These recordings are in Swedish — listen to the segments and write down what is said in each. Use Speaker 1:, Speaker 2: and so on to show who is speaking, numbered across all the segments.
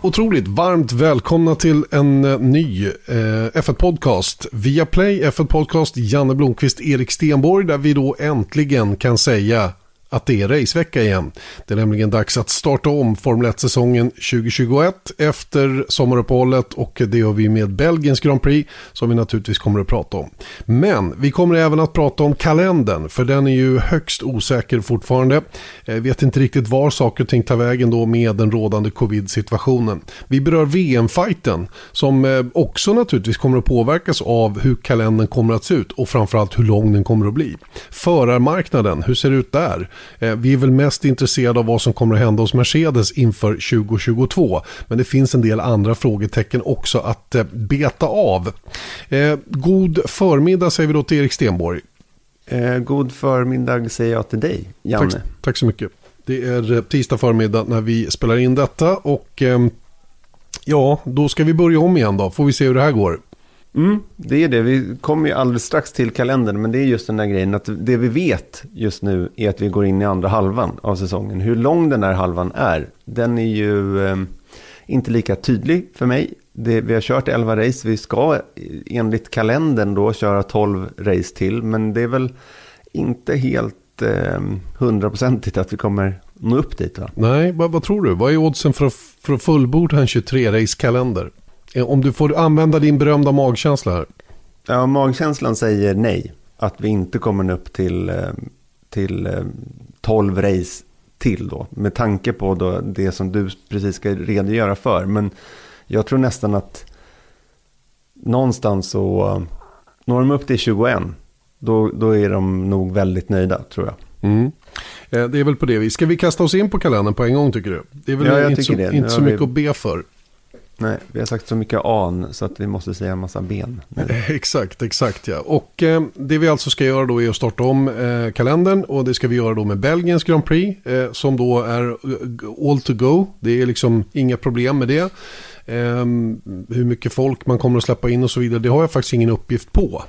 Speaker 1: Otroligt varmt välkomna till en ny F1-podcast. Via Play F1-podcast, Janne Blomqvist, Erik Stenborg, där vi då äntligen kan säga att det är racevecka igen. Det är nämligen dags att starta om Formel 1-säsongen 2021 efter sommaruppehållet, och det gör vi med Belgiens Grand Prix som vi naturligtvis kommer att prata om. Men vi kommer även att prata om kalendern, för den är ju högst osäker fortfarande. Jag vet inte riktigt var saker och ting tar vägen då med den rådande covid-situationen. Vi berör VM-fighten som också naturligtvis kommer att påverkas av hur kalendern kommer att se ut och framförallt hur lång den kommer att bli. Förarmarknaden, hur ser det ut där? Vi är väl mest intresserade av vad som kommer att hända hos Mercedes inför 2022. Men det finns en del andra frågetecken också att beta av. God förmiddag säger vi då till Erik Stenborg.
Speaker 2: God förmiddag säger jag till dig, Janne.
Speaker 1: Tack så mycket. Det är tisdag förmiddag när vi spelar in detta. Och ja, då ska vi börja om igen då. Får vi se hur det här går.
Speaker 2: Det är det. Vi kommer ju alldeles strax till kalendern, men det är just den där grejen att det vi vet just nu är att vi går in i andra halvan av säsongen. Hur lång den här halvan är, den är ju inte lika tydlig för mig. Vi har kört 11 race, vi ska enligt kalendern då köra 12 race till, men det är väl inte helt 100% att vi kommer nå upp dit, va?
Speaker 1: Nej, vad tror du? Vad är oddsen för att fullborda en 23-race-kalender? Om du får använda din berömda magkänsla här.
Speaker 2: Ja, magkänslan säger nej. Att vi inte kommer upp till 12 race till då. Med tanke på då det som du precis ska redogöra för. Men jag tror nästan att någonstans så når de upp till 21. Då är de nog väldigt nöjda, tror jag.
Speaker 1: Det är väl på det vi. Ska vi kasta oss in på kalendern på en gång, tycker du? Det är väl inte så mycket att be för.
Speaker 2: Nej, vi har sagt så mycket an så att vi måste säga en massa ben.
Speaker 1: Exakt ja. Och det vi alltså ska göra då är att starta om kalendern, och det ska vi göra då med Belgiens Grand Prix som då är all to go. Det är liksom inga problem med det. Hur mycket folk man kommer att släppa in och så vidare, det har jag faktiskt ingen uppgift på.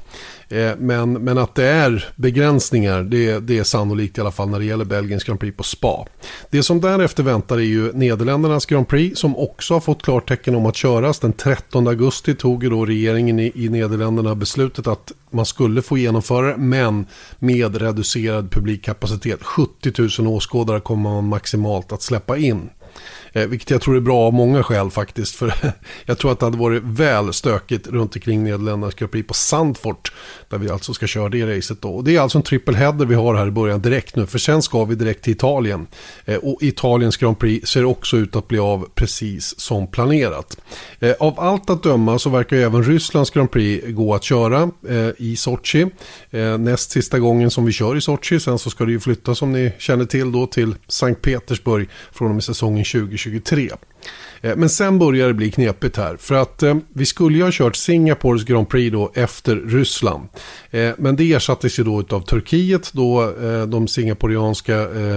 Speaker 1: Men att det är begränsningar, det är sannolikt i alla fall när det gäller Belgiens Grand Prix på Spa. Det som därefter väntar är ju Nederländernas Grand Prix, som också har fått klartecken om att köras. Den 13 augusti tog ju då regeringen i Nederländerna beslutet att man skulle få genomföra det, men med reducerad publikkapacitet. 70 000 åskådare kommer man maximalt att släppa in. Vilket jag tror är bra av många skäl faktiskt, för jag tror att det hade varit väl stökigt runt omkring Nederländernas Grand Prix på Zandvoort, där vi alltså ska köra det racet då. Och det är alltså en trippelheader vi har här i början direkt nu, för sen ska vi direkt till Italien. Och Italiens Grand Prix ser också ut att bli av precis som planerat. Av allt att döma så verkar ju även Rysslands Grand Prix gå att köra i Sochi. Näst sista gången som vi kör i Sochi, sen så ska det ju flytta, som ni känner till då, till Sankt Petersburg från och med säsongen 2023. Men sen börjar det bli knepigt här, för att vi skulle ju ha kört Singapores Grand Prix då efter Ryssland. Men det ersattes ju då av Turkiet, då de singaporianska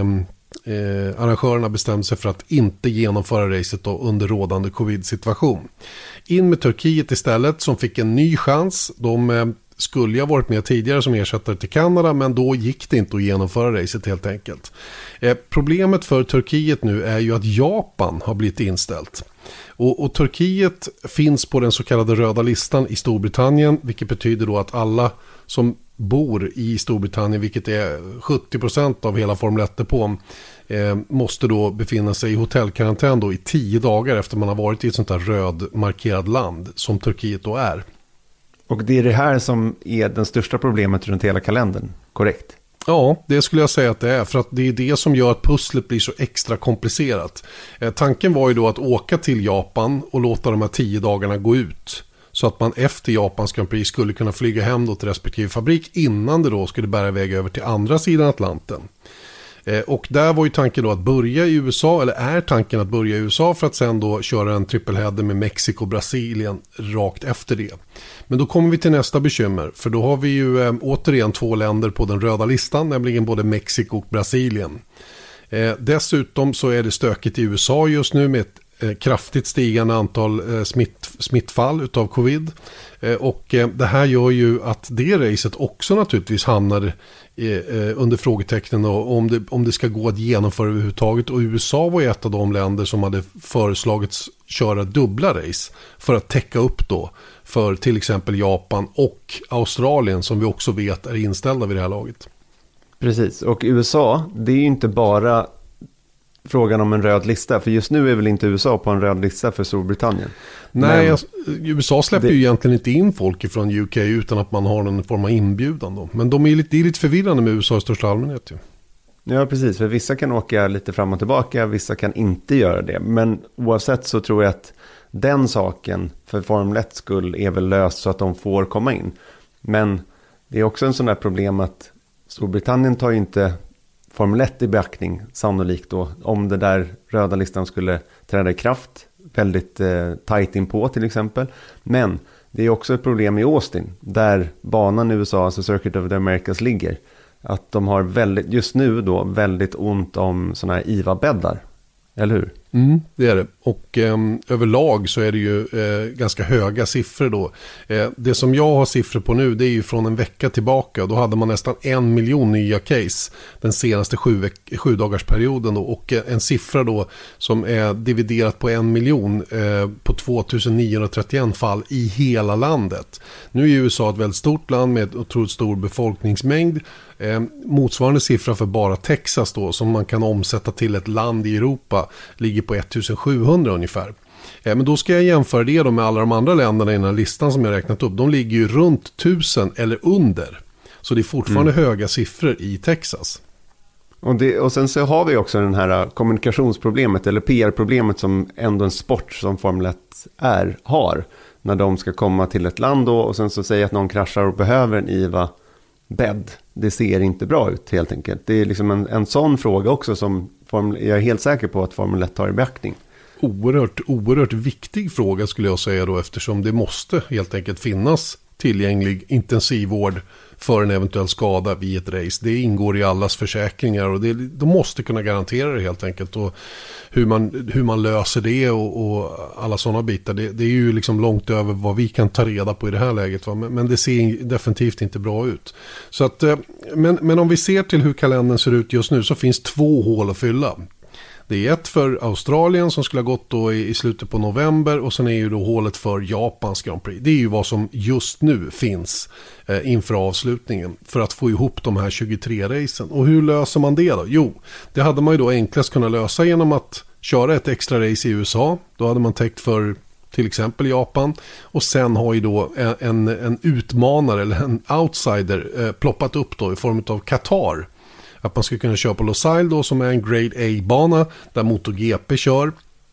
Speaker 1: arrangörerna bestämde sig för att inte genomföra racet då under rådande covid-situation. In med Turkiet istället, som fick en ny chans. De skulle ha varit med tidigare som ersättare till Kanada, men då gick det inte att genomföra racet helt enkelt. Problemet för Turkiet nu är ju att Japan har blivit inställt. Och Turkiet finns på den så kallade röda listan i Storbritannien, vilket betyder då att alla som bor i Storbritannien, vilket är 70% av hela Formel 1-depån, måste då befinna sig i hotellkarantän då i 10 dagar efter man har varit i ett sånt här rödmarkerat land som Turkiet då är.
Speaker 2: Och det är det här som är den största problemet runt hela kalendern, korrekt?
Speaker 1: Ja, det skulle jag säga att det är, för att det är det som gör att pusslet blir så extra komplicerat. Tanken var ju då att åka till Japan och låta de här 10 dagarna gå ut, så att man efter Japans Grand Prix skulle kunna flyga hem då till respektive fabrik innan det då skulle bära iväg över till andra sidan Atlanten. Och där var ju tanken då att börja i USA, eller är tanken att börja i USA för att sen då köra en trippelheader med Mexiko och Brasilien rakt efter det. Men då kommer vi till nästa bekymmer, för då har vi ju återigen 2 länder på den röda listan, nämligen både Mexiko och Brasilien. Dessutom så är det stökigt i USA just nu med kraftigt stigande antal smittfall utav covid. Och det här gör ju att det racet också naturligtvis hamnar under frågetecknen om det ska gå att genomföra överhuvudtaget. Och USA var ju ett av de länder som hade föreslagits köra dubbla race för att täcka upp då för till exempel Japan och Australien som vi också vet är inställda vid det här laget.
Speaker 2: Precis, och USA, det är ju inte bara frågan om en röd lista, för just nu är väl inte USA på en röd lista för Storbritannien.
Speaker 1: Nej, USA släpper ju egentligen inte in folk från UK utan att man har någon form av inbjudan då. Men det är lite förvirrande med USA i största allmänhet ju.
Speaker 2: Ja, precis, för vissa kan åka lite fram och tillbaka, vissa kan inte göra det. Men oavsett så tror jag att den saken för Formel 1 skull är väl löst så att de får komma in. Men det är också en sån där problem att Storbritannien tar ju inte Formel 1 i beaktning sannolikt då, om det där röda listan skulle träda i kraft väldigt tajt inpå till exempel. Men det är också ett problem i Austin där banan i USA, alltså Circuit of the Americas, ligger. Att de har just nu då väldigt ont om såna här IVA-bäddar, eller hur?
Speaker 1: Det är det. Och överlag så är det ju ganska höga siffror då. Det som jag har siffror på nu, det är ju från en vecka tillbaka. Då hade man nästan 1 miljon nya case den senaste 7 dagarsperioden då. Och en siffra då som är dividerat på 1 miljon på 2931 fall i hela landet. Nu är USA ett väldigt stort land med otroligt stor befolkningsmängd. Motsvarande siffra för bara Texas då, som man kan omsätta till ett land i Europa, ligger på 1700 ungefär. Men då ska jag jämföra det då med alla de andra länderna i den här listan som jag räknat upp. De ligger ju runt 1000 eller under. Så det är fortfarande höga siffror i Texas.
Speaker 2: Och sen så har vi också den här kommunikationsproblemet eller PR-problemet som ändå en sport som Formel 1 har. När de ska komma till ett land då och sen så säger att någon kraschar och behöver en IVA-bädd. Det ser inte bra ut helt enkelt. Det är liksom en sån fråga också som jag är helt säker på att Formel 1 tar i beaktning.
Speaker 1: Oerhört viktig fråga skulle jag säga då, eftersom det måste helt enkelt finnas tillgänglig intensivvård för en eventuell skada vid ett race. Det ingår i allas försäkringar och de måste kunna garantera det helt enkelt. Och hur man löser det och alla sådana bitar, det är ju liksom långt över vad vi kan ta reda på i det här läget. Va? Men det ser definitivt inte bra ut. Så att, men om vi ser till hur kalendern ser ut just nu så finns 2 hål att fylla. Det är ett för Australien som skulle ha gått då i slutet på november och sen är ju då hålet för Japans Grand Prix. Det är ju vad som just nu finns inför avslutningen för att få ihop de här 23 racen. Och hur löser man det då? Jo, det hade man ju då enklast kunnat lösa genom att köra ett extra race i USA. Då hade man täckt för till exempel Japan. Och sen har ju då en utmanare eller en outsider ploppat upp då i form av Qatar. Att man ska kunna köra på Losail då som är en Grade A-bana där MotoGP kör.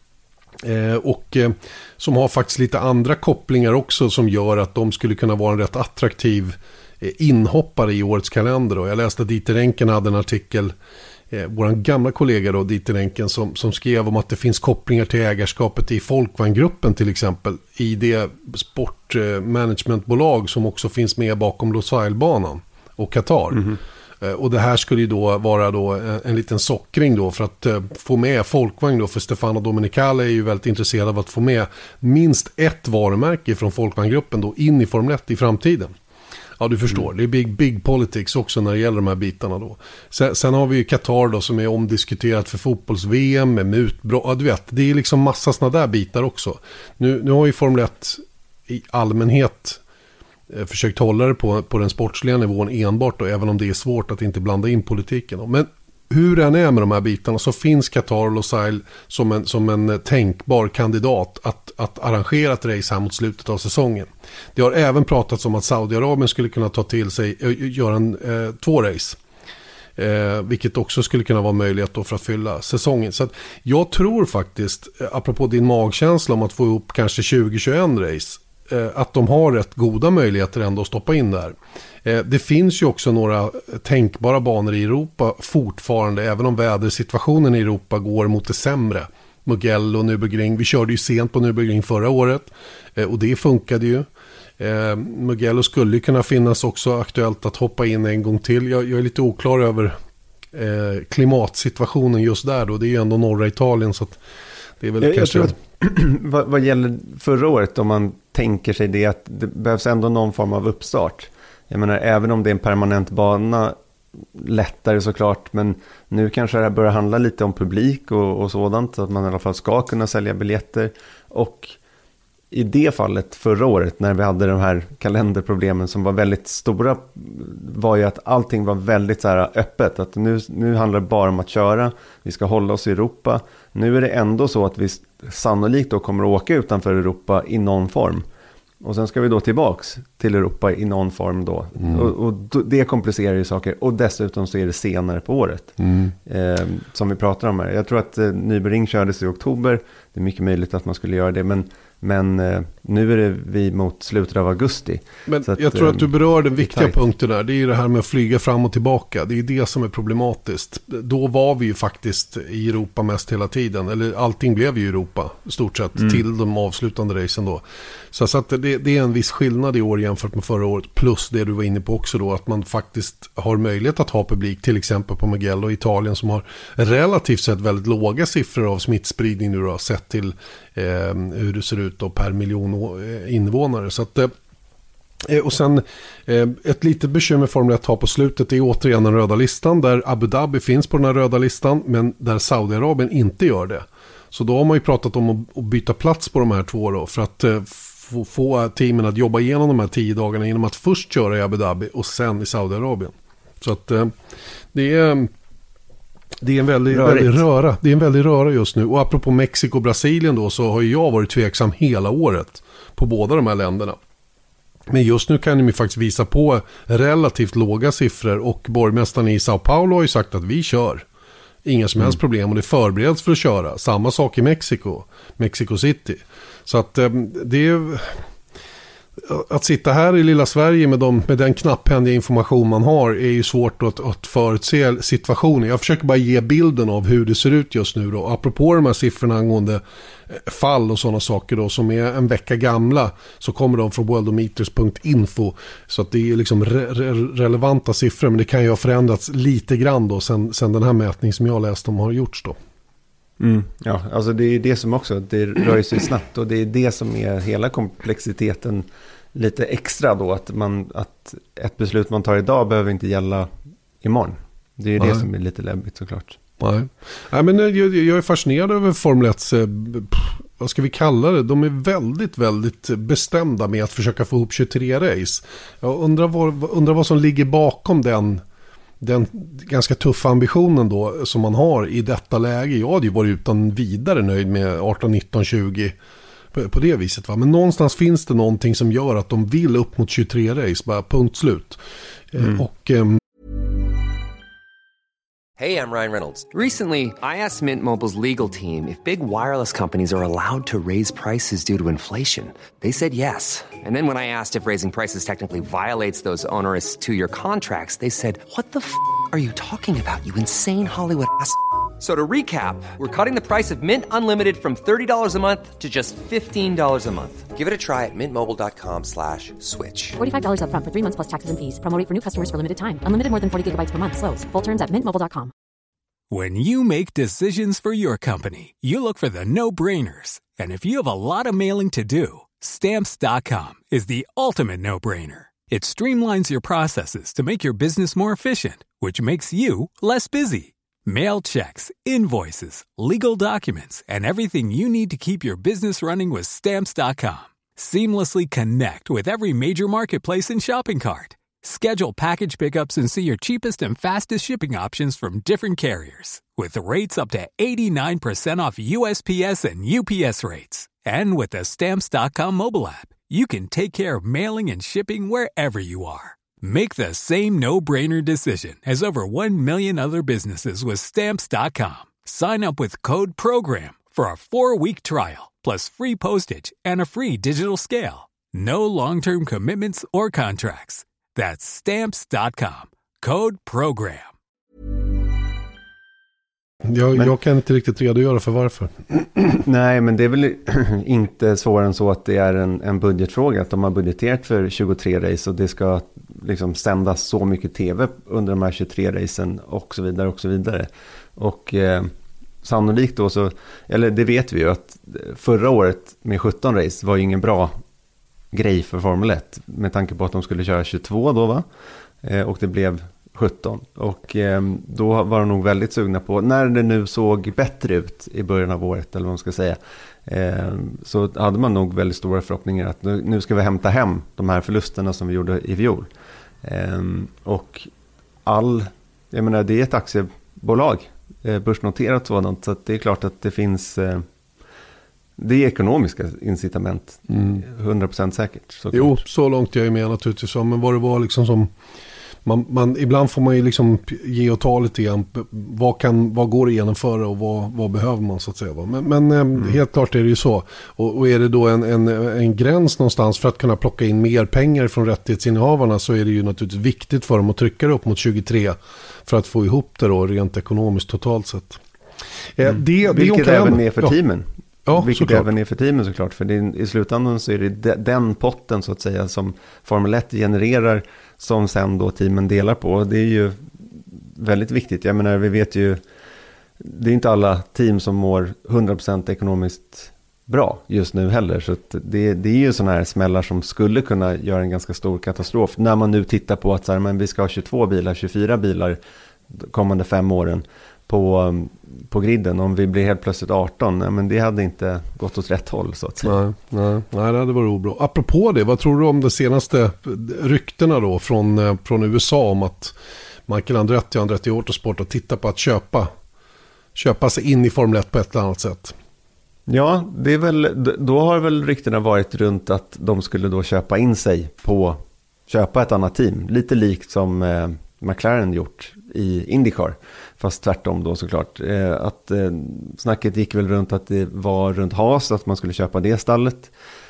Speaker 1: Och som har faktiskt lite andra kopplingar också som gör att de skulle kunna vara en rätt attraktiv inhoppare i årets kalender. Då. Jag läste att Dieter Renken hade en artikel, vår gamla kollega då, Dieter Renken, som skrev om att det finns kopplingar till ägarskapet i Volkswagen-gruppen till exempel i det sportmanagementbolag som också finns med bakom Losail-banan och Qatar. Och det här skulle ju då vara då en liten sockring då för att få med Volkswagen då, för Stefano Domenicali är ju väldigt intresserad av att få med minst ett varumärke från Volkswagen-gruppen då in i Formel 1 i framtiden. Ja, du förstår. Det är big politics också när det gäller de här bitarna då. Sen har vi ju Qatar då som är omdiskuterat för fotbolls-VM med mutbrott. Ja, du vet, det är liksom massa såna där bitar också. Nu har ju Formel 1 i allmänhet försökt hålla det på den sportsliga nivån enbart då, även om det är svårt att inte blanda in politiken då. Men hur den är med de här bitarna så finns Qatar och Losail som en tänkbar kandidat att arrangera ett race här mot slutet av säsongen. Det har även pratats om att Saudiarabien skulle kunna ta till sig göra 2 race. Vilket också skulle kunna vara möjligt då för att fylla säsongen. Så att jag tror faktiskt, apropå din magkänsla om att få ihop kanske 20-21 race, att de har rätt goda möjligheter ändå att stoppa in där. Det finns ju också några tänkbara banor i Europa fortfarande, även om vädersituationen i Europa går mot det sämre. Mugello och Nürburgring, vi körde ju sent på Nürburgring förra året och det funkade ju. Mugello skulle kunna finnas också aktuellt att hoppa in en gång till. Jag är lite oklar över klimatsituationen just där då. Det är ju ändå norra Italien så att Det är väl kanske...
Speaker 2: Jag tror att vad gäller förra året, om man tänker sig det, att det behövs ändå någon form av uppstart. Jag menar, även om det är en permanent bana, lättare såklart, men nu kanske det börjar handla lite om publik och sådant, så att man i alla fall ska kunna sälja biljetter. Och i det fallet förra året, när vi hade de här kalenderproblemen som var väldigt stora, var ju att allting var väldigt så här öppet. Att nu handlar det bara om att köra, vi ska hålla oss i Europa. Nu är det ändå så att vi sannolikt då kommer att åka utanför Europa i någon form. Och sen ska vi då tillbaks till Europa i någon form då. Och det komplicerar ju saker. Och dessutom så är det senare på året. Som vi pratar om här. Jag tror att Nürburgring kördes i oktober. Det är mycket möjligt att man skulle göra det. Men nu är det vi mot slutet av augusti.
Speaker 1: Men
Speaker 2: så att,
Speaker 1: jag tror att du berör den viktiga punkten där. Det är ju det här med att flyga fram och tillbaka. Det är det som är problematiskt. Då var vi ju faktiskt i Europa mest hela tiden. Eller allting blev ju Europa i stort sett till de avslutande racen då. Så att det är en viss skillnad i år jämfört med förra året. Plus det du var inne på också då, att man faktiskt har möjlighet att ha publik. Till exempel på Mugello i Italien, som har relativt sett väldigt låga siffror av smittspridning nu då, sett till hur det ser ut då per miljon invånare. Så att, och sen ett litet bekymmer Formel 1 har på slutet är återigen den röda listan, där Abu Dhabi finns på den här röda listan, men där Saudiarabien inte gör det. Så då har man ju pratat om att byta plats på de här två då, för att få teamen att jobba igenom de här 10 dagarna genom att först köra i Abu Dhabi och sen i Saudiarabien. Så att det är en väldigt röra. Det är en väldig röra just nu. Och apropå Mexiko och Brasilien då, så har ju jag varit tveksam hela året på båda de här länderna. Men just nu kan de ju faktiskt visa på relativt låga siffror, och borgmästaren i Sao Paulo har ju sagt att vi kör. Inga som helst problem, och det förbereds för att köra. Samma sak i Mexico City. Så att det är... Att sitta här i lilla Sverige med den knapphändiga information man har är ju svårt att förutse situationen. Jag försöker bara ge bilden av hur det ser ut just nu då. Apropå de här siffrorna angående fall och sådana saker då, som är en vecka gamla, så kommer de från worldometers.info, så att det är liksom relevanta siffror, men det kan ju ha förändrats lite grann då sen den här mätningen som jag läste om har gjorts då.
Speaker 2: Ja, alltså det är det som också, det rör sig snabbt, och det är det som är hela komplexiteten lite extra då, att ett beslut man tar idag behöver inte gälla imorgon. Det är det som är lite läbbigt såklart. Nej, men jag är fascinerad över Formel 1, vad ska vi kalla det? De är väldigt, väldigt bestämda med att försöka få ihop 23 race. Jag undrar vad som ligger bakom den ganska tuffa ambitionen då som man har i detta läge. Jag hade ju varit utan vidare nöjd med 18, 19, 20 på det viset, va? Men någonstans finns det någonting som gör att de vill upp mot 23 race, bara punkt slut.
Speaker 3: Hey, I'm Ryan Reynolds. Recently, I asked Mint Mobile's legal team if big wireless companies are allowed to raise prices due to inflation. They said yes. And then when I asked if raising prices technically violates those onerous 2-year contracts, they said, "What the f*** are you talking about, you insane Hollywood ass?" So to recap, we're cutting the price of Mint Unlimited from $30 a month to just $15 a month. Give it a try at mintmobile.com/switch.
Speaker 4: $45 up front for 3 months plus taxes and fees. Promo rate for new customers for limited time. Unlimited more than 40 gigabytes per month slows. Full terms at mintmobile.com.
Speaker 5: When you make decisions for your company, you look for the no-brainers. And if you have a lot of mailing to do, Stamps.com is the ultimate no-brainer. It streamlines your processes to make your business more efficient, which makes you less busy. Mail checks, invoices, legal documents, and everything you need to keep your business running with Stamps.com. Seamlessly connect with every major marketplace and shopping cart. Schedule package pickups and see your cheapest and fastest shipping options from different carriers. With rates up to 89% off USPS and UPS rates. And with the Stamps.com mobile app, you can take care of mailing and shipping wherever you are. Make the same no-brainer decision as over 1 million other businesses with Stamps.com. Sign up with code PROGRAM for a 4-week trial, plus free postage and a free digital scale. No long-term commitments or contracts. That's Stamps.com. Code PROGRAM.
Speaker 1: Jag kan inte riktigt redogöra för varför.
Speaker 2: Nej, men det är väl inte svårare än så att det är en budgetfråga. Att de har budgeterat för 23 race och det ska liksom sändas så mycket tv under de här 23 racen och så vidare och så vidare. Och sannolikt då så, eller det vet vi ju att förra året med 17 race var ju ingen bra grej för Formel 1 med tanke på att de skulle köra 22 då va? Och det blev 17 och då var de nog väldigt sugna på, när det nu såg bättre ut i början av året eller vad man ska säga, så hade man nog väldigt stora förhoppningar att nu ska vi hämta hem de här förlusterna som vi gjorde i fjol. Och jag menar det är ett aktiebolag, börsnoterat sådant, så att det är klart att det finns det är ekonomiska incitament 100% säkert. Såklart.
Speaker 1: Jo, så långt jag är med naturligtvis. Men vad det var liksom som man ibland får man ju liksom ge och ta lite grann. Vad går det att genomföra och vad behöver man så att säga. Men helt klart är det ju så. Och är det då en gräns någonstans för att kunna plocka in mer pengar från rättighetsinnehavarna, så är det ju naturligtvis viktigt för dem att trycka det upp mot 23 för att få ihop det då rent ekonomiskt totalt sett.
Speaker 2: Vilket även är för teamen.
Speaker 1: Ja,
Speaker 2: vilket
Speaker 1: såklart.
Speaker 2: Även är för teamen såklart. För i slutändan så är det den potten så att säga som Formel 1 genererar som sen då teamen delar på. Det är ju väldigt viktigt. Jag menar, vi vet ju, det är inte alla team som mår 100% ekonomiskt bra just nu heller. Så att det är ju sådana här smällar som skulle kunna göra en ganska stor katastrof. När man nu tittar på att så här, men vi ska ha 22 bilar, 24 bilar kommande 5 åren på griden. Om vi blir helt plötsligt 18, men det hade inte gått åt rätt håll så att säga.
Speaker 1: Nej, det hade varit obra. Apropå det, vad tror du om de senaste ryktena då från USA om att Michael Andretti och Andretti Autosport har tittat på att köpa sig in i Formel 1 på ett eller annat sätt?
Speaker 2: Ja, det är väl, då har väl ryktena varit runt att de skulle då köpa in sig på köpa ett annat team. Lite likt som McLaren gjort i IndyCar. Fast tvärtom då såklart. Snacket gick väl runt att det var runt Haas att man skulle köpa det stallet.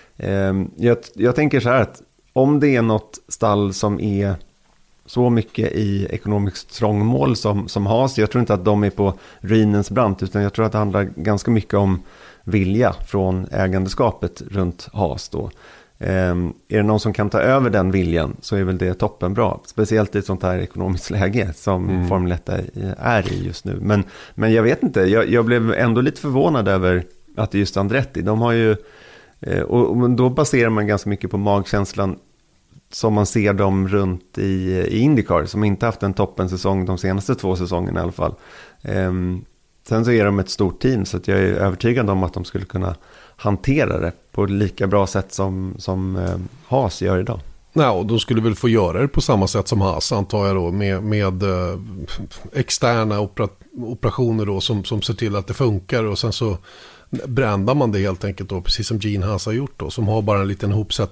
Speaker 2: Jag tänker så här att om det är något stall som är så mycket i ekonomiskt trångmål som Haas, jag tror inte att de är på ruinens brant, utan jag tror att det handlar ganska mycket om vilja från ägandeskapet runt Haas då. Är det någon som kan ta över den viljan, så är väl det toppen bra. Speciellt i ett sånt här ekonomiskt läge som Formel 1 är i just nu. Men jag vet inte, jag blev ändå lite förvånad över att det är just Andretti. De har ju, och då baserar man ganska mycket på magkänslan som man ser dem runt i IndyCar, som inte haft en toppensäsong de senaste 2 säsongerna i alla fall. Sen så är de ett stort team, så att jag är övertygad om att de skulle kunna hantera det på lika bra sätt som Haas gör idag.
Speaker 1: Nej, och de skulle väl få göra det på samma sätt som Haas, antar jag då, med externa operationer då som ser till att det funkar, och sen så brändar man det helt enkelt då, precis som Gene Haas har gjort då, som har bara en liten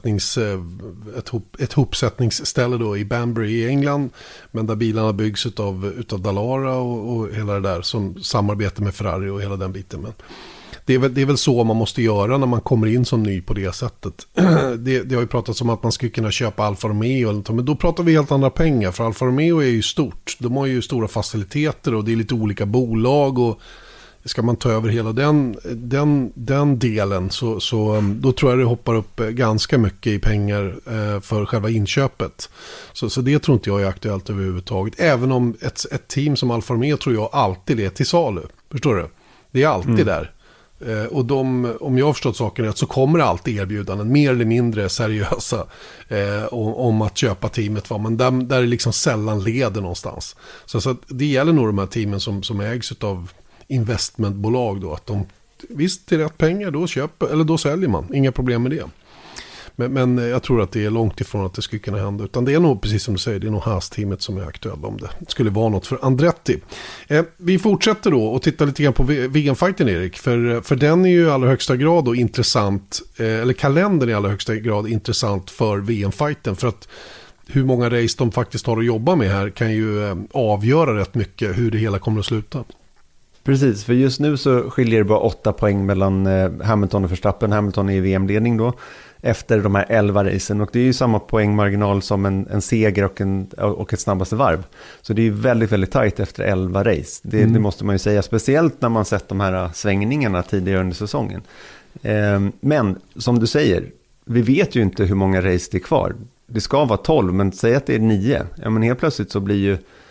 Speaker 1: ett hopsättningsställe då i Banbury i England, men där bilarna byggs utav Dallara och hela det där, som samarbetar med Ferrari och hela den biten. Men det är väl så man måste göra när man kommer in som ny på det sättet. Det har ju pratats om att man skulle kunna köpa Alfa Romeo, men då pratar vi helt andra pengar, för Alfa Romeo är ju stort. De har ju stora faciliteter och det är lite olika bolag, och ska man ta över hela den delen så då tror jag det hoppar upp ganska mycket i pengar för själva inköpet. Så det tror inte jag är aktuellt överhuvudtaget. Även om ett team som Alfa Romeo tror jag alltid är till salu. Förstår du? Det är alltid där. Och om jag har förstått saken rätt, så kommer det alltid erbjudanden, mer eller mindre seriösa, om att köpa teamet. Men där är liksom sällan leder någonstans. Så att det gäller nog de här teamen som ägs av investmentbolag då, att de visst till rätt pengar då köper, eller då säljer man, inga problem med det. Men jag tror att det är långt ifrån att det skulle kunna hända, utan det är nog, precis som du säger, det är nog Haas-teamet som är aktuellt om det skulle vara något för Andretti. Vi fortsätter då och tittar lite grann på VM-fighten, Erik, för den är ju i allra högsta grad då intressant, eller kalendern är i allra högsta grad intressant för VM-fighten, för att hur många race de faktiskt har att jobba med här kan ju avgöra rätt mycket hur det hela kommer att sluta.
Speaker 2: Precis, för just nu så skiljer det bara 8 poäng mellan Hamilton och Verstappen. Hamilton är i VM-ledning då efter de här 11 racen, och det är ju samma poängmarginal som en seger och ett snabbaste varv. Så det är ju väldigt, väldigt tajt efter 11 race. Det måste man ju säga, speciellt när man sett de här svängningarna tidigare under säsongen. Men som du säger, vi vet ju inte hur många race det är kvar. Det ska vara 12, men säg att det är 9. Ja, men helt plötsligt så blir ju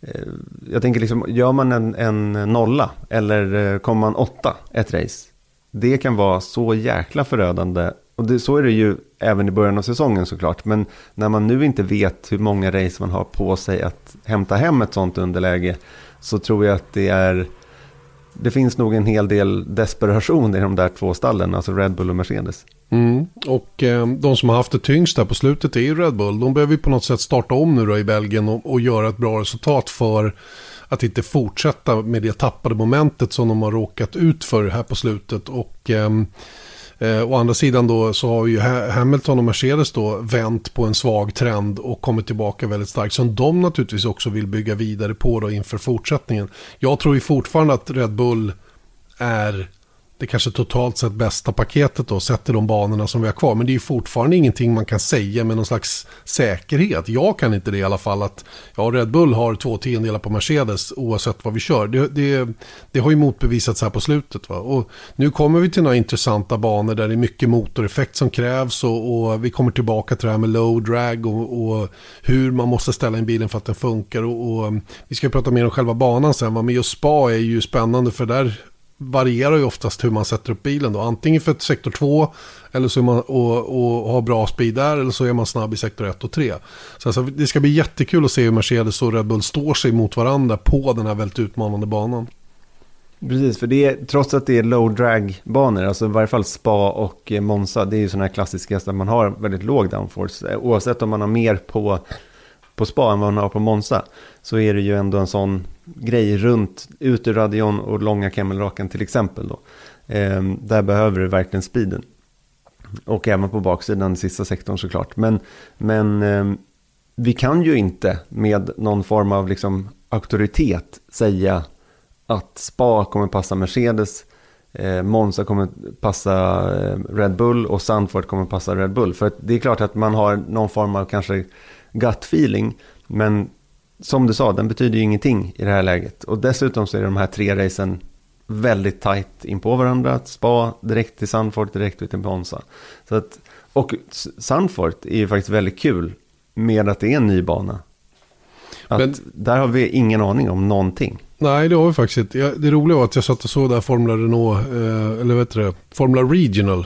Speaker 2: jag tänker liksom, gör man en nolla eller kommer man 8 ett race, det kan vara så jäkla förödande. Och så är det ju även i början av säsongen såklart. Men när man nu inte vet hur många race man har på sig att hämta hem ett sånt underläge, så tror jag att det finns nog en hel del desperation i de där 2 stallen, alltså Red Bull och Mercedes.
Speaker 1: Och de som har haft det tyngst där på slutet är ju Red Bull. De behöver ju på något sätt starta om nu då i Belgien och göra ett bra resultat för att inte fortsätta med det tappade momentet som de har råkat ut för här på slutet. Och å andra sidan då så har ju Hamilton och Mercedes då vänt på en svag trend och kommit tillbaka väldigt starkt, som de naturligtvis också vill bygga vidare på då inför fortsättningen. Jag tror ju fortfarande att Red Bull är det kanske totalt sett bästa paketet då, sett till de banorna som vi har kvar. Men det är ju fortfarande ingenting man kan säga med någon slags säkerhet. Jag kan inte det i alla fall, att Red Bull har 2/10 på Mercedes oavsett vad vi kör. Det har ju motbevisats här på slutet. Va? Och nu kommer vi till några intressanta banor där det är mycket motoreffekt som krävs och vi kommer tillbaka till det här med low drag och hur man måste ställa in bilen för att den funkar. Och vi ska prata mer om själva banan sen, men just Spa är ju spännande, för där varierar ju oftast hur man sätter upp bilen då. Antingen för sektor 2 eller så är man och har bra speed där, eller så är man snabb i sektor 1 och 3. Så alltså, det ska bli jättekul att se hur Mercedes och Red Bull står sig mot varandra på den här väldigt utmanande banan.
Speaker 2: Precis, för det är, trots att det är low drag banor, alltså i varje fall Spa och Monza, det är ju sådana här klassiska där man har väldigt låg downforce. Oavsett om man har mer på Spa än vad man har på Monza, så är det ju ändå en sån grej runt ut ur radion och långa kemmelraken till exempel då. Där behöver du verkligen speeden. Och även på baksidan, sista sektorn såklart. Men vi kan ju inte med någon form av liksom auktoritet säga att Spa kommer passa Mercedes, Monza kommer passa Red Bull och Zandvoort kommer passa Red Bull. För att det är klart att man har någon form av kanske gut feeling, men som du sa, den betyder ju ingenting i det här läget. Och dessutom så är de här 3 racen väldigt tajt in på varandra. Spa direkt till Zandvoort, direkt ut till Monza. Så att, och Zandvoort är ju faktiskt väldigt kul med att det är en ny bana. Men där har vi ingen aning om någonting. Nej, det har vi faktiskt inte. Det roliga var att jag satt och såg där Formula Renault, eller vet du det, Formula Regional,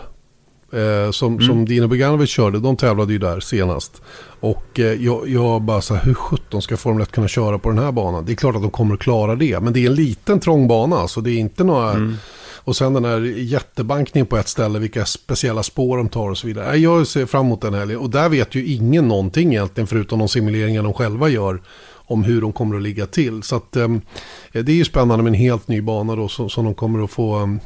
Speaker 2: som Dino Beganovic körde. De tävlade ju där senast. Och jag bara så här, hur 17 ska Formel 1 kunna köra på den här banan? Det är klart att de kommer att klara det, men det är en liten trång bana, så det är inte några... Och sen den här jättebankningen på ett ställe, vilka speciella spår de tar och så vidare. Jag ser fram emot den här, och där vet ju ingen någonting egentligen, förutom de simuleringar de själva gör om hur de kommer att ligga till. Så att det är ju spännande med en helt ny bana då, som de kommer att få...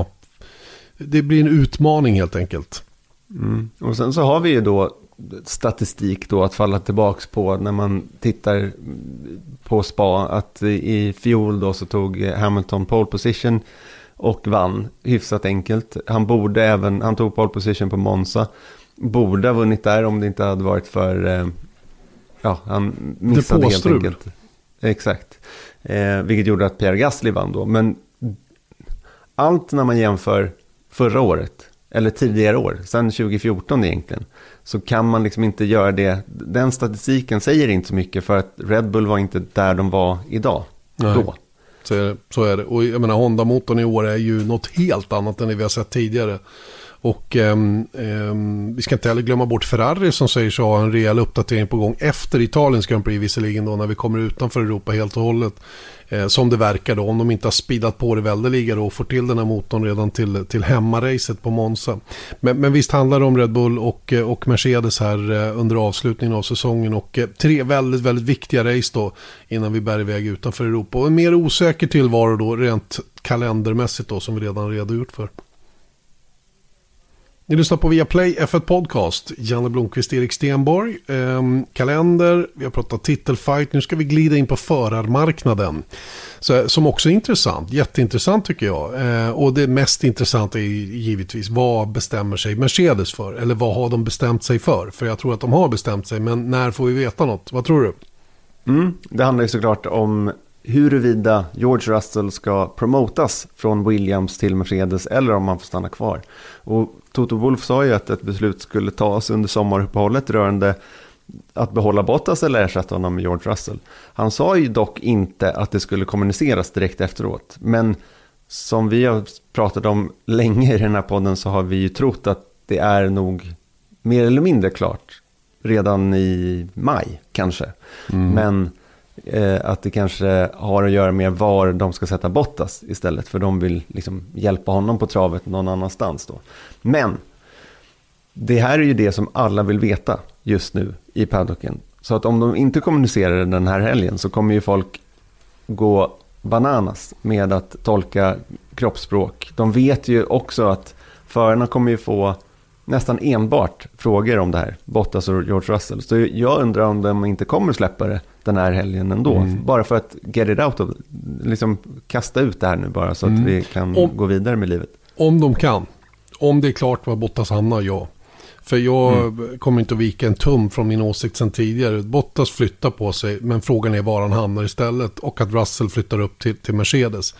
Speaker 2: det blir en utmaning helt enkelt. Och sen så har vi ju då statistik då att falla tillbaks på när man tittar på Spa, att i fjol då så tog Hamilton pole position och vann hyfsat enkelt. Han tog pole position på Monza, borde ha vunnit där om det inte hade varit för han missade helt enkelt. Exakt. Vilket gjorde att Pierre Gasly vann då. Men allt när man jämför förra året eller tidigare år, sedan 2014 egentligen, så kan man liksom inte göra det. Den statistiken säger inte så mycket, för att Red Bull var inte där de var idag. Nej. Då. Så är det. Och jag menar, Honda-motorn i år är ju något helt annat än det vi har sett tidigare. Och vi ska inte heller glömma bort Ferrari som säger så ha en rejäl uppdatering på gång efter Italiens Grand Prix visserligen då, när vi kommer utanför Europa helt och hållet. Som det verkar då, om de inte har speedat på det väldeliga då och får till den här motorn redan till hemmaracet på Monza. Men visst handlar det om Red Bull och Mercedes här under avslutningen av säsongen, och 3 väldigt, väldigt viktiga race då innan vi bär iväg utanför Europa. Och en mer osäker tillvaro då rent kalendermässigt då, som vi redan redogjort för. Ni lyssnar på Viaplay F1 Podcast. Janne Blomqvist, Erik Stenborg. Kalender, vi har pratat titelfight. Nu ska vi glida in på förarmarknaden. Som också är intressant. Jätteintressant tycker jag. Och det mest intressanta är givetvis, vad bestämmer sig Mercedes för? Eller vad har de bestämt sig för? För jag tror att de har bestämt sig, men när får vi veta något? Vad tror du? Det handlar ju såklart om huruvida George Russell ska promotas från Williams till Mercedes eller om man får stanna kvar. Och Toto Wolff sa ju att ett beslut skulle tas under sommaruppehållet rörande att behålla Bottas eller ersätta honom med George Russell. Han sa ju dock inte att det skulle kommuniceras direkt efteråt. Men som vi har pratat om länge i den här podden så har vi ju trott att det är nog mer eller mindre klart redan i maj kanske. Men att det kanske har att göra med var de ska sätta Bottas istället, för de vill liksom hjälpa honom på travet någon annanstans då. Men det här är ju det som alla vill veta just nu i paddocken. Så att om de inte kommunicerar den här helgen så kommer ju folk gå bananas med att tolka kroppsspråk. De vet ju också att förarna kommer ju få nästan enbart frågor om det här, Bottas och George Russell. Så jag undrar om de inte kommer släppa det den här helgen ändå. Bara för att get it out of, liksom kasta ut det här nu bara så att vi kan gå vidare med livet.
Speaker 1: Om de kan. Om det är klart var Bottas hamnar, ja. För jag kommer inte att vika en tum från min åsikt sedan tidigare. Bottas flyttar på sig, men frågan är var han hamnar istället. Och att Russell flyttar upp till Mercedes.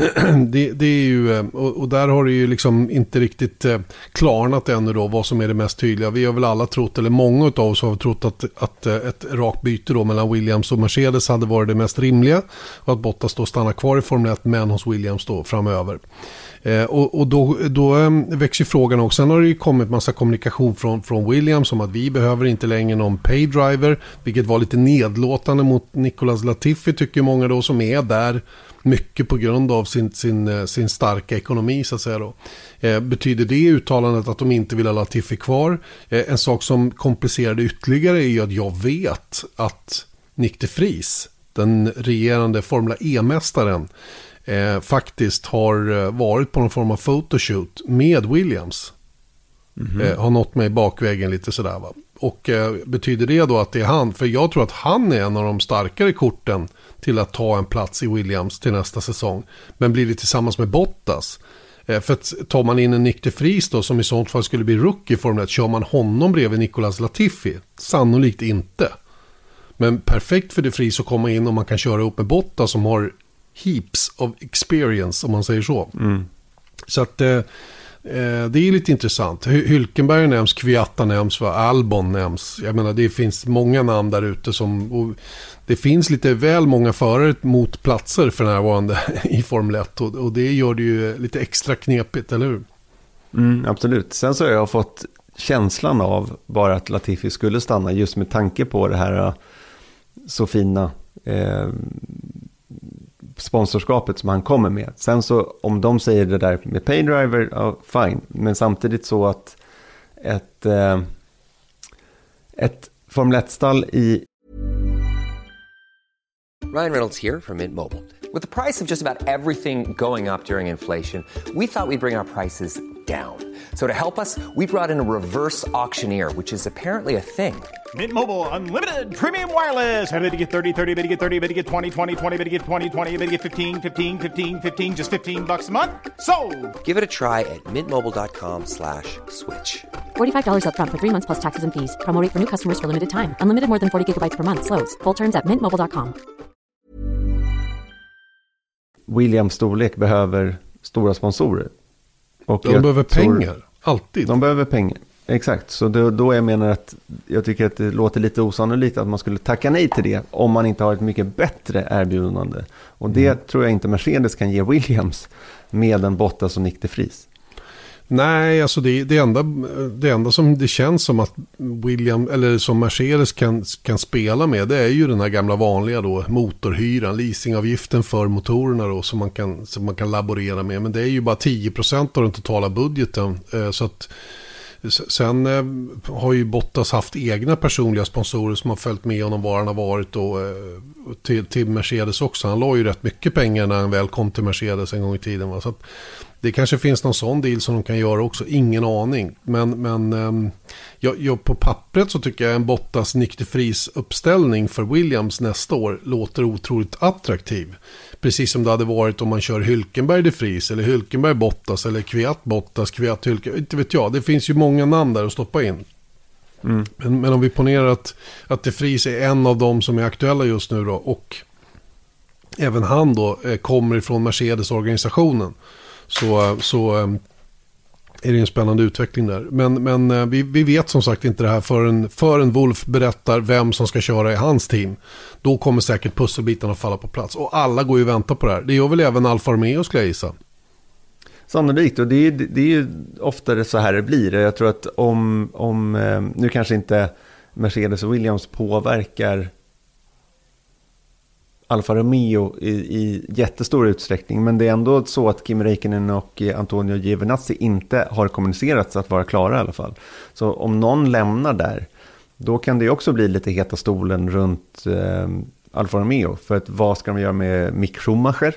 Speaker 1: Det är ju, och där har det ju liksom inte riktigt klarnat ännu då vad som är det mest tydliga. Vi har väl alla trott, eller många av oss har trott att ett rakt byte då mellan Williams och Mercedes hade varit det mest rimliga. Och att Bottas då stannar kvar i Formel 1 men hos Williams då framöver. Och då växer frågan också. Sen har det ju kommit massa kommunikation från Williams om att vi behöver inte längre någon paydriver, vilket var lite nedlåtande mot Nicolas Latifi tycker många då, som är där mycket på grund av sin starka ekonomi så att säga då. Betyder det uttalandet att de inte vill ha Latifi kvar? En sak som komplicerade ytterligare är ju att jag vet att Nyck de Vries, den regerande Formula E-mästaren, faktiskt har varit på någon form av photoshoot med Williams. Har nått mig bakvägen lite sådär va. Och betyder det då att det är han? För jag tror att han är en av de starkare korten till att ta en plats i Williams till nästa säsong. Men blir det tillsammans med Bottas? För att tar man in en Nyck de Vries då, som i sånt fall skulle bli rookie i Formel 1, kör man honom bredvid Nicolas Latifi? Sannolikt inte. Men perfekt för de Vries att komma in om man kan köra upp med Bottas som har heaps of experience, om man säger så. Så att det är lite intressant. Hülkenberg nämns, Kvyat nämns, Albon nämns. Jag menar, det finns många namn där ute och det finns lite väl många förare mot platser för närvarande i Formel 1 och det gör det ju lite extra knepigt, eller hur?
Speaker 2: Absolut. Sen så har jag fått känslan av bara att Latifi skulle stanna just med tanke på det här så fina sponsorskapet som han kommer med. Sen så om de säger det där med paydriver, ja, fine. Men samtidigt så att ett Formel 1-stall i...
Speaker 3: Ryan Reynolds here from Mint Mobile. With the price of just about everything going up during inflation, we thought we'd bring our prices down. So to help us, we brought in a reverse auctioneer, which is apparently a thing.
Speaker 6: Mint Mobile Unlimited Premium Wireless. How to get 30, 30, bit to get 30, bit to get 20, 20, 20, bit to get 20, 20, bit to get 15, 15, 15, 15, just $15 a month? Sold!
Speaker 3: Give it a try at mintmobile.com/switch.
Speaker 4: $45 up front for 3 months plus taxes and fees. Promo rate for new customers for limited time. Unlimited more than 40 gigabytes per month. Slows full terms at mintmobile.com.
Speaker 2: Williams storlek behöver stora sponsorer. Och
Speaker 1: de behöver pengar, alltid.
Speaker 2: De behöver pengar, exakt. Så då jag menar att jag tycker att det låter lite osannolikt att man skulle tacka nej till det om man inte har ett mycket bättre erbjudande. Och det tror jag inte Mercedes kan ge Williams med en Bottas och Nyck de Vries.
Speaker 1: Nej, alltså det enda som det känns som att William eller som Mercedes kan spela med, det är ju den här gamla vanliga då motorhyran, leasingavgiften för motorerna då som man kan laborera med, men det är ju bara 10% av den totala budgeten, så att sen har ju Bottas haft egna personliga sponsorer som har följt med honom var han har varit och till Mercedes också. Han la ju rätt mycket pengar när han väl kom till Mercedes en gång i tiden, va? Så att det kanske finns någon sån deal som de kan göra också, ingen aning. Men jag på pappret så tycker jag en Bottas Nyck de Vries uppställning för Williams nästa år låter otroligt attraktiv. Precis som det hade varit om man kör Hülkenberg de Vries eller Hülkenberg Bottas eller Kvyat Bottas, Kvyat Hülkenberg, inte vet jag. Det finns ju många namn där att stoppa in. Men om vi ponerar att de Vries är en av dem som är aktuella just nu då, och även han då kommer ifrån Mercedes-organisationen, så är det en spännande utveckling där. Men vi vet som sagt inte det här förrän Wolf berättar vem som ska köra i hans team. Då kommer säkert pusselbitarna att falla på plats. Och alla går ju och väntar på det här. Det gör väl även Alfa Romeo, skulle jag gissa.
Speaker 2: Sannolikt, och det är ju oftare så här det blir. Jag tror att om nu kanske inte Mercedes och Williams påverkar Alfa Romeo i jättestor utsträckning, men det är ändå så att Kimi Räikkönen och Antonio Giovinazzi inte har kommunicerats att vara klara i alla fall. Så om någon lämnar där, då kan det också bli lite heta stolen runt Alfa Romeo. För att vad ska de göra med Mick Schumacher?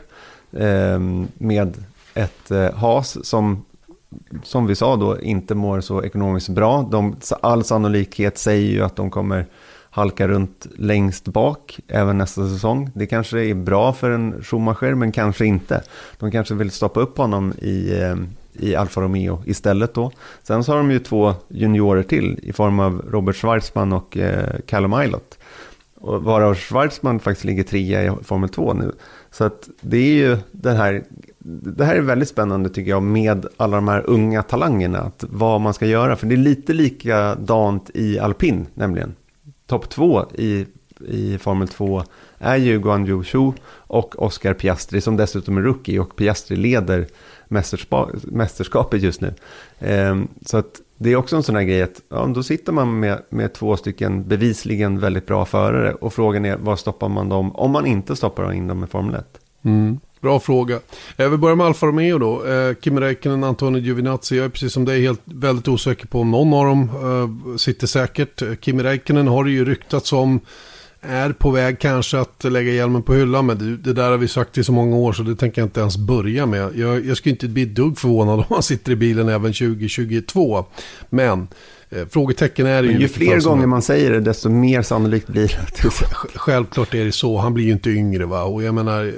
Speaker 2: Med ett Haas som vi sa då inte mår så ekonomiskt bra. All sannolikhet säger ju att de kommer halka runt längst bak även nästa säsong. Det kanske är bra för en Schumacher, men kanske inte. De kanske vill stoppa upp honom i Alfa Romeo istället då. Sen så har de ju 2 juniorer till i form av Robert Schwarzman och Callum Ilott. Och varav Schwarzman faktiskt ligger 3 i Formel 2 nu. Så att det är ju det här är väldigt spännande tycker jag, med alla de här unga talangerna, att vad man ska göra. För det är lite likadant i alpin nämligen. Topp 2 i Formel 2 är ju Guan Yu Zhou och Oscar Piastri, som dessutom är rookie, och Piastri leder mästerskapet just nu. Så att det är också en sån här grej att då sitter man med 2 stycken bevisligen väldigt bra förare, och frågan är, vad stoppar man dem om man inte stoppar in dem i Formel 1?
Speaker 1: Bra fråga. Jag vill börja med Alfa Romeo då. Kimi Räikkönen, Antonio Giovinazzi. Jag är precis som dig väldigt osäker på om någon av dem sitter säkert. Kimi Räikkönen har det ju ryktats om är på väg kanske att lägga hjälmen på hyllan, men det där har vi sagt i så många år så det tänker jag inte ens börja med. Jag skulle inte bli dugg förvånad om han sitter i bilen även 2022. Men frågetecken är det ju
Speaker 2: fler gånger man säger det, desto mer sannolikt blir det.
Speaker 1: Självklart är det så. Han blir ju inte yngre, va? Och jag menar,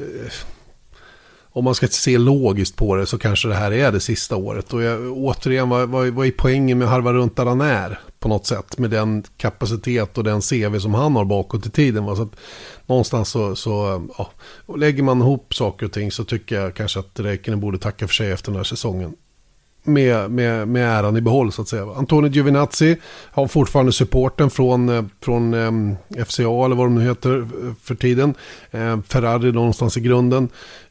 Speaker 1: om man ska se logiskt på det så kanske det här är det sista året. Och återigen, vad är poängen med harva runt där han är på något sätt, med den kapacitet och den CV som han har bakåt i tiden, va? Så att någonstans och lägger man ihop saker och ting så tycker jag kanske att Räikkönen borde tacka för sig efter den här säsongen. Med äran i behåll så att säga. Antonio Giovinazzi har fortfarande supporten från FCA eller vad de nu heter för tiden. Ferrari någonstans i grunden.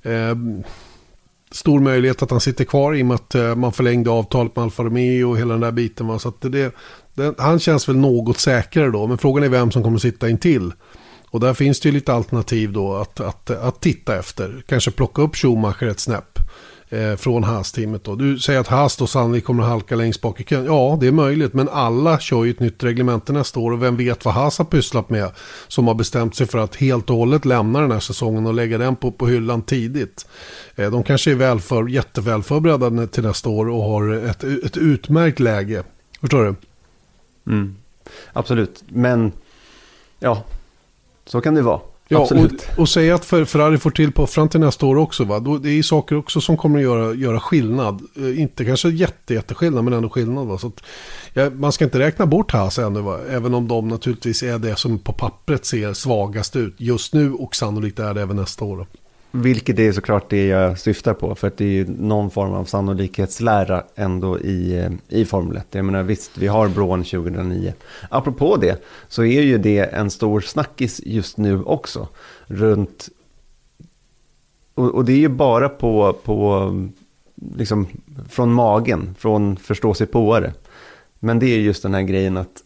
Speaker 1: Stor möjlighet att han sitter kvar i och med att man förlängde avtalet med Alfa Romeo och hela den där biten. Va? Så att han känns väl något säkrare då. Men frågan är vem som kommer sitta in till. Och där finns det ju lite alternativ då att titta efter. Kanske plocka upp Schumacher ett snäpp från Haas-teamet då. Du säger att Haas då sannolikt kommer att halka längst bak i kön. Ja, det är möjligt, men alla kör ju ett nytt reglemente nästa år, och vem vet vad Haas har pysslat med, som har bestämt sig för att helt och hållet lämna den här säsongen och lägga den på hyllan tidigt. De kanske är jätteväl förberedda till nästa år och har ett utmärkt läge. Förstår du?
Speaker 2: Absolut, men ja, så kan det vara.
Speaker 1: Ja, och säga att Ferrari får till på fram till nästa år också, va? Det är saker också som kommer att göra skillnad. Inte kanske jätteskillnad, men ändå skillnad, va? Så att, man ska inte räkna bort Haas ännu, va? Även om de naturligtvis är det som på pappret ser svagast ut just nu, och sannolikt är det även nästa år.
Speaker 2: Vilket är såklart det jag syftar på, för att det är ju någon form av sannolikhetslära ändå i Formel 1. Jag menar visst, vi har Braun 2009. Apropå det så är ju det en stor snackis just nu också runt, och det är ju bara på liksom från magen, från förståsigpåare. Men det är just den här grejen att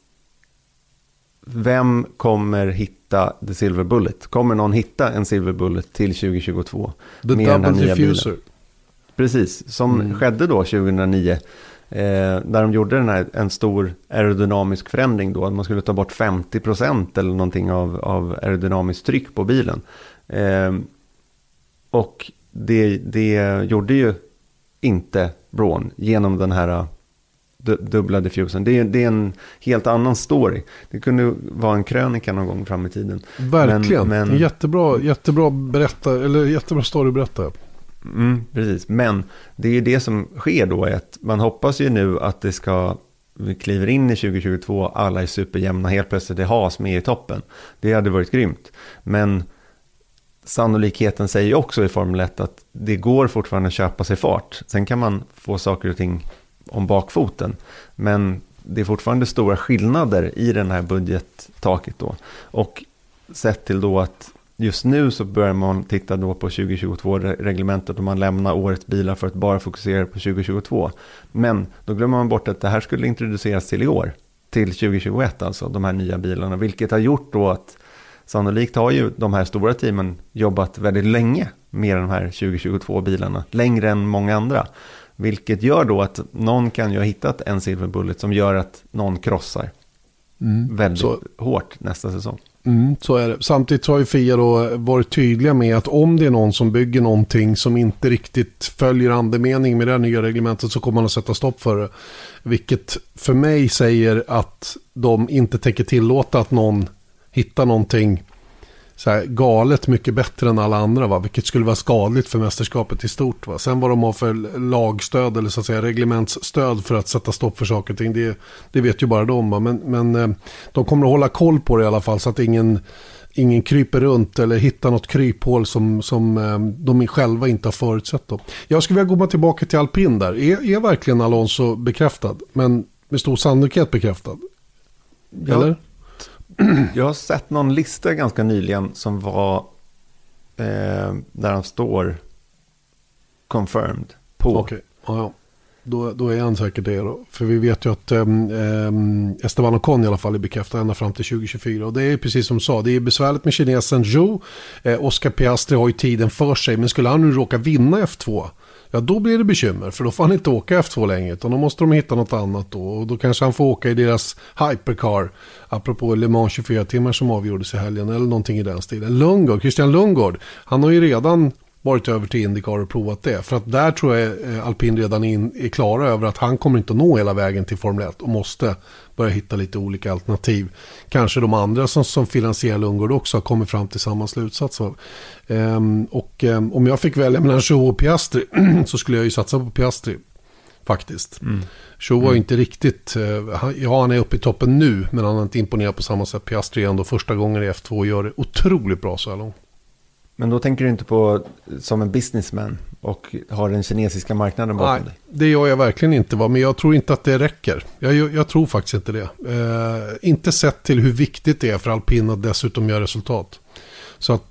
Speaker 2: vem kommer hitta the silver bullet? Kommer någon hitta en silver bullet till 2022?
Speaker 1: The double diffuser.
Speaker 2: Bilen? Precis, som skedde då 2009. Där de gjorde en stor aerodynamisk förändring då. Att man skulle ta bort 50% eller någonting av aerodynamiskt tryck på bilen. Och det gjorde ju inte Braun genom den här dubbla diffusen. Det är en helt annan story. Det kunde vara en krönika någon gång fram i tiden.
Speaker 1: Verkligen. Men en jättebra story att berätta.
Speaker 2: Precis. Men det är ju det som sker då, att man hoppas ju nu att vi kliver in i 2022, alla är superjämna, helt plötsligt det Haas med i toppen. Det hade varit grymt. Men sannolikheten säger ju också i Formel 1 att det går fortfarande att köpa sig fart. Sen kan man få saker och ting om bakfoten. Men det är fortfarande stora skillnader i den här budgettaket då. Och sett till då att just nu så börjar man titta då på 2022-reglementet och man lämnar årets bilar för att bara fokusera på 2022. Men då glömmer man bort att det här skulle introduceras till i år, till 2021 alltså, de här nya bilarna. Vilket har gjort då att sannolikt har ju de här stora teamen jobbat väldigt länge med de här 2022-bilarna. Längre än många andra. Vilket gör då att någon kan ju ha hittat en silver bullet som gör att någon krossar väldigt hårt nästa säsong.
Speaker 1: Så är det. Samtidigt har ju FIA då varit tydliga med att om det är någon som bygger någonting som inte riktigt följer andemening med det här nya reglementet så kommer man att sätta stopp för det. Vilket för mig säger att de inte tänker tillåta att någon hittar någonting så här galet mycket bättre än alla andra, va? Vilket skulle vara skadligt för mästerskapet i stort, va? Sen vad de har för lagstöd eller så att säga reglementsstöd för att sätta stopp för saker och ting, det vet ju bara de, va? Men de kommer att hålla koll på det i alla fall så att ingen kryper runt eller hittar något kryphål som de själva inte har förutsett då. Jag skulle vilja gå tillbaka till alpin där. Är verkligen Alonso bekräftad? Men med stor sannolikhet bekräftad? Eller?
Speaker 2: Jag har sett någon lista ganska nyligen som var där han står confirmed på.
Speaker 1: Okej, ja. Då är han säkert det då. För vi vet ju att Esteban Ocon i alla fall är bekräftad ända fram till 2024. Och det är precis som du sa, det är besvärligt med kinesen Zhou. Oscar Piastri har ju tiden för sig. Men skulle han nu råka vinna F2, ja då blir det bekymmer. För då får han inte åka F2 längre. Utan då måste de hitta något annat då. Och då kanske han får åka i deras hypercar. Apropå Le Mans 24 timmar som avgjordes i helgen. Eller någonting i den stilen. Christian Lundgaard, han har ju redan varit över till IndyCar och provat det. För att där tror jag alpin redan är klara över att han kommer inte att nå hela vägen till Formel 1 och måste börja hitta lite olika alternativ. Kanske de andra som finansierar Lundgaard också har kommit fram till samma slutsats. Om jag fick välja mellan Zhou och Piastri så skulle jag ju satsa på Piastri faktiskt. Zhou var ju inte riktigt, han är uppe i toppen nu men han har inte imponerat på samma sätt. Piastri är ändå första gången i F2 och gör det otroligt bra så här långt.
Speaker 2: Men då tänker du inte på som en businessman och har den kinesiska marknaden bakom dig?
Speaker 1: Nej, det gör jag verkligen inte. Men jag tror inte att det räcker. Jag tror faktiskt inte det. Inte sett till hur viktigt det är för alpin att dessutom göra resultat. Så att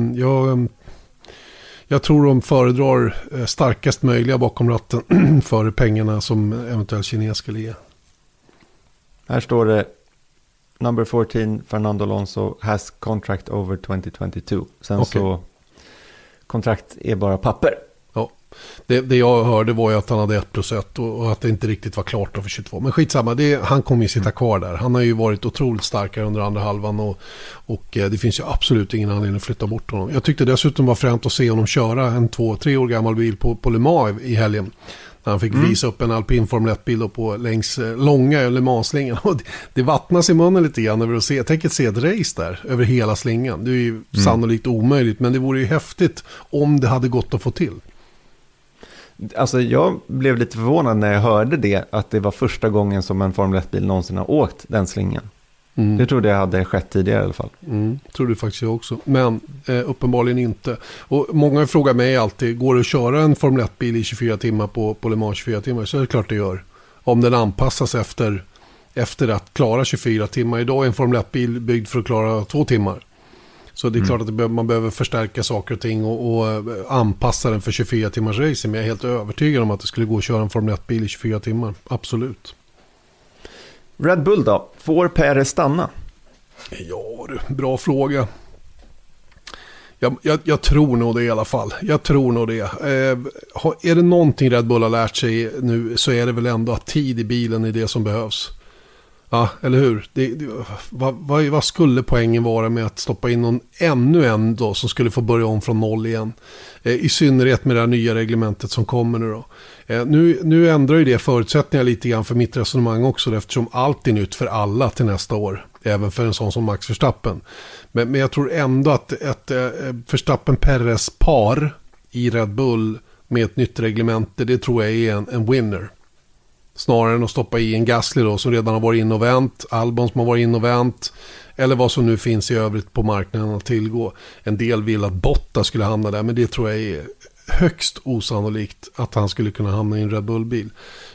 Speaker 1: jag tror de föredrar starkast möjliga bakom ratten för pengarna som eventuellt kines skulle ge.
Speaker 2: Här står det Number 14, Fernando Alonso has contract over 2022. Sen så kontrakt är bara papper.
Speaker 1: Ja, det jag hörde var ju att han hade 1+1 och att det inte riktigt var klart för 22. Men skitsamma, han kommer ju sitta kvar där. Han har ju varit otroligt starkare under andra halvan och det finns ju absolut ingen anledning att flytta bort honom. Jag tyckte dessutom var främt att se honom köra en 2-3 år gammal bil på Le Mans i helgen. När han fick visa upp en alpin Formel 1-bil på längs långa Le Mans-slingan. Det vattnas i munnen lite grann över att se. Jag tänker se ett race där över hela slingan. Det är ju sannolikt omöjligt, men det vore ju häftigt om det hade gått att få till.
Speaker 2: Alltså jag blev lite förvånad när jag hörde det, att det var första gången som en Formel 1-bil någonsin har åkt den slingan. Det trodde jag hade skett tidigare i alla fall.
Speaker 1: Trodde faktiskt jag också. Men uppenbarligen inte. Och många frågar mig alltid, går det att köra en Formel 1-bil i 24 timmar på Le Mans 24 timmar? Så är det klart det gör. Om den anpassas efter att klara 24 timmar. Idag är en Formel 1-bil byggd för att klara 2 timmar. Så det är klart att man behöver förstärka saker och ting och anpassa den för 24 timmars racing. Men jag är helt övertygad om att det skulle gå att köra en Formel 1-bil i 24 timmar. Absolut.
Speaker 2: Red Bull då? Får Perez stanna?
Speaker 1: Ja, bra fråga. Jag tror nog det i alla fall. Jag tror nog det. Är det någonting Red Bull har lärt sig nu så är det väl ändå att tid i bilen är det som behövs. Ja, eller hur? Vad skulle poängen vara med att stoppa in ännu en då som skulle få börja om från noll igen? I synnerhet med det här nya reglementet som kommer nu då. Nu ändrar ju det förutsättningar lite grann för mitt resonemang också, eftersom allt är nytt för alla till nästa år. Även för en sån som Max Verstappen. Men jag tror ändå att ett Verstappen-Perez-par i Red Bull med ett nytt reglement, det tror jag är en winner. Snarare än att stoppa i en Gasly då, som redan har varit in och vänt, Albon som har varit in och vänt, eller vad som nu finns i övrigt på marknaden att tillgå. En del vill att Bottas skulle hamna där, men det tror jag är högst osannolikt att han skulle kunna hamna i en Red Bull-bil.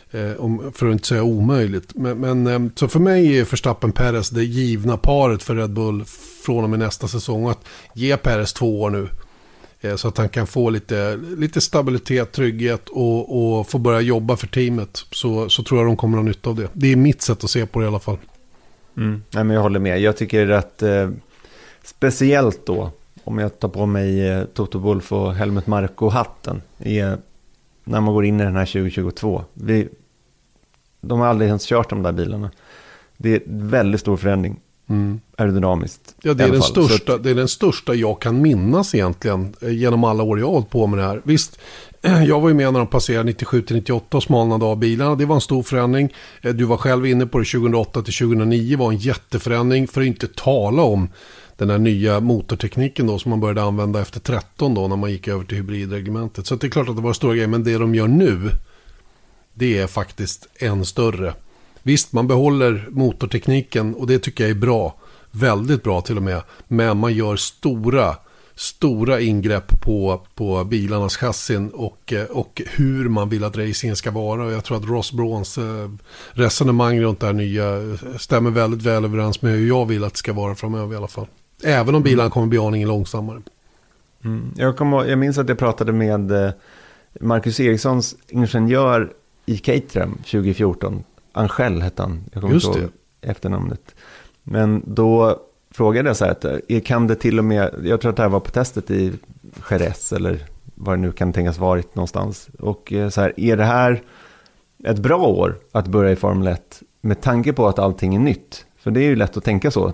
Speaker 1: För att inte säga omöjligt. Men så för mig är Verstappen Perez det givna paret för Red Bull från och med nästa säsong. Att ge Perez 2 år nu. Så att han kan få lite stabilitet, trygghet och få börja jobba för teamet. Så tror jag de kommer att ha nytta av det. Det är mitt sätt att se på det i alla fall.
Speaker 2: Nej, men jag håller med. Jag tycker att speciellt då, om jag tar på mig Toto Wolff och Helmut Marko-hatten, när man går in i den här 2022. De har aldrig ens kört de där bilarna. Det är väldigt stor förändring. Aerodynamiskt.
Speaker 1: Ja, det är den största jag kan minnas egentligen genom alla år jag har hållit på med det här. Visst, jag var ju med när de passerade 97-98 och smalnade av bilarna. Det var en stor förändring. Du var själv inne på det, 2008-2009 var en jätteförändring, för att inte tala om den här nya motortekniken då som man började använda efter 13 då när man gick över till hybridreglementet. Så det är klart att det var stora grejer, men det de gör nu, det är faktiskt än större. Visst, man behåller motortekniken och det tycker jag är bra. Väldigt bra till och med. Men man gör stora ingrepp på bilarnas chassin och hur man vill att racingen ska vara. Och jag tror att Ross Brauns resonemang runt det här nya stämmer väldigt väl överens med hur jag vill att det ska vara framöver i alla fall. Även om bilarna kommer bli aningen långsammare.
Speaker 2: Jag minns att jag pratade med Marcus Erikssons ingenjör i Caterham 2014. Angel hette han. Jag kommer inte ihåg efternamnet. Men då frågade jag så här att kan det till och med, jag tror att det här var på testet i Jerez eller vad det nu kan tänkas varit någonstans. Och så här, är det här ett bra år att börja i Formel 1 med tanke på att allting är nytt? För det är ju lätt att tänka så.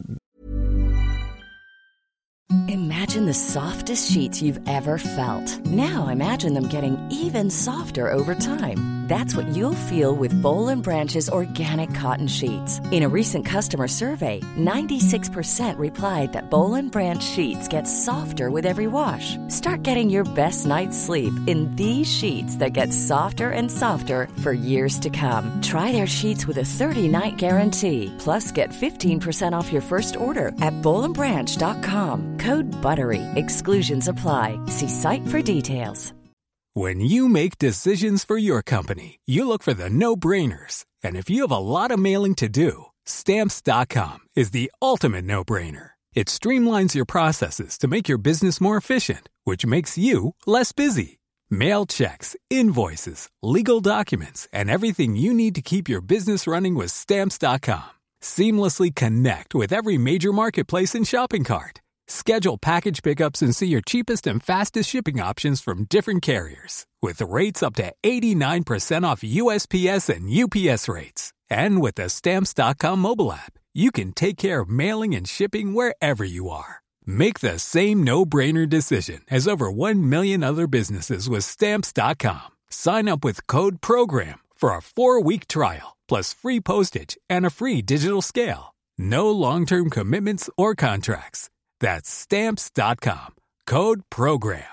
Speaker 7: Imagine the softest sheets you've ever felt. Now imagine them getting even softer over time. That's what you'll feel with Boll & Branch's organic cotton sheets. In a recent customer survey, 96% replied that Boll & Branch sheets get softer with every wash. Start getting your best night's sleep in these sheets that get softer and softer for years to come. Try their sheets with a 30-night guarantee. Plus, get 15% off your first order at bollandbranch.com. Code BUTTERY. Exclusions apply. See site for details.
Speaker 5: When you make decisions for your company, you look for the no-brainers. And if you have a lot of mailing to do, Stamps.com is the ultimate no-brainer. It streamlines your processes to make your business more efficient, which makes you less busy. Mail checks, invoices, legal documents, and everything you need to keep your business running with Stamps.com. Seamlessly connect with every major marketplace and shopping cart. Schedule package pickups and see your cheapest and fastest shipping options from different carriers. With rates up to 89% off USPS and UPS rates. And with the Stamps.com mobile app, you can take care of mailing and shipping wherever you are. Make the same no-brainer decision as over 1 million other businesses with Stamps.com. Sign up with code PROGRAM for a 4-week trial, plus free postage and a free digital scale. No long-term commitments or contracts. That's Stamps.com. Code PROGRAM.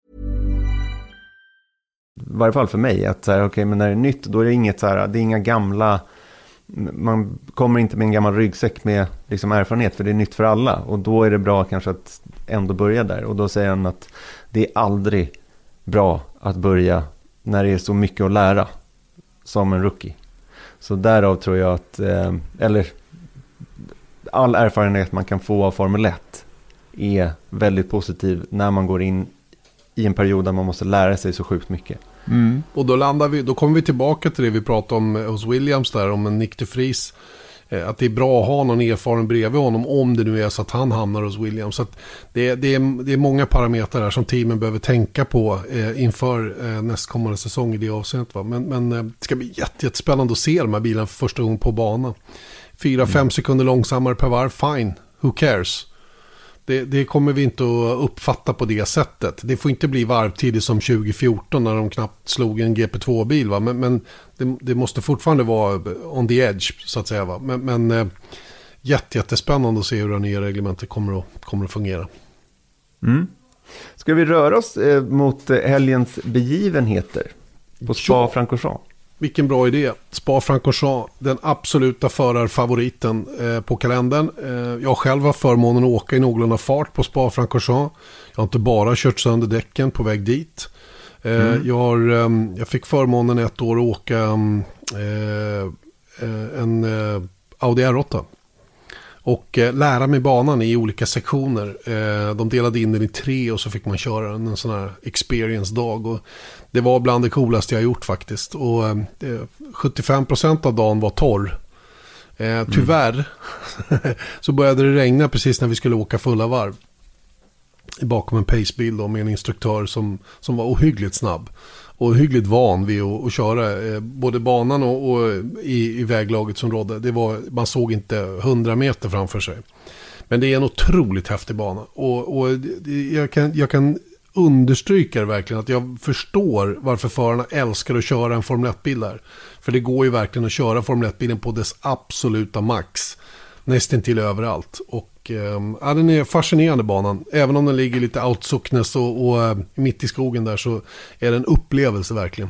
Speaker 2: I varje fall för mig att så här, okej, men när det är nytt då är det inget så här, det är inga gamla, man kommer inte med en gammal ryggsäck med liksom erfarenhet, för det är nytt för alla, och då är det bra kanske att ändå börja där. Och då säger han att det är aldrig bra att börja när det är så mycket att lära som en rookie. Så därav tror jag att eller all erfarenhet man kan få av Formel 1 är väldigt positiv när man går in i en period där man måste lära sig så sjukt mycket.
Speaker 1: Och då kommer vi tillbaka till det vi pratade om hos Williams där, om en Nick de Vries, att det är bra att ha någon erfaren bredvid honom om det nu är så att han hamnar hos Williams. Så att det är många parametrar där som teamen behöver tänka på inför nästkommande säsong i det avseendet. Va? Men det ska bli jättespännande att se de här bilarna för första gången på banan. 4-5 sekunder långsammare per varv, fine, who cares? Det kommer vi inte att uppfatta på det sättet. Det får inte bli varvtidigt som 2014 när de knappt slog en GP2-bil. Va? Men det måste fortfarande vara on the edge så att säga. Va? Men jättespännande att se hur det nya reglementet kommer att fungera.
Speaker 2: Ska vi röra oss mot helgens begivenheter på Spa-Francorchamps?
Speaker 1: Vilken bra idé. Spa-Francorchamps, den absoluta förarfavoriten på kalendern. Jag själv har förmånen att åka i någorlunda fart på Spa-Francorchamps. Jag har inte bara kört sönder däcken på väg dit. Jag fick förmånen ett år att åka en Audi R8 och lära mig banan i olika sektioner. De delade in den i 3 och så fick man köra en sån här experience-dag, och det var bland det coolaste jag gjort faktiskt. Och 75% av dagen var torr. Tyvärr så började det regna precis när vi skulle åka fulla varv bakom en pacebil då, med en instruktör som var ohyggligt snabb och ohyggligt van vid att köra både banan och i väglaget som rådde. Man såg inte 100 meter framför sig. Men det är en otroligt häftig bana, och jag kan understryka det verkligen, att jag förstår varför förarna älskar att köra en Formel 1-bil där. För det går ju verkligen att köra Formel 1-bilen på dess absoluta max. Nästan till överallt. Och den är fascinerande banan. Även om den ligger lite outsocknes och mitt i skogen där, så är det en upplevelse verkligen.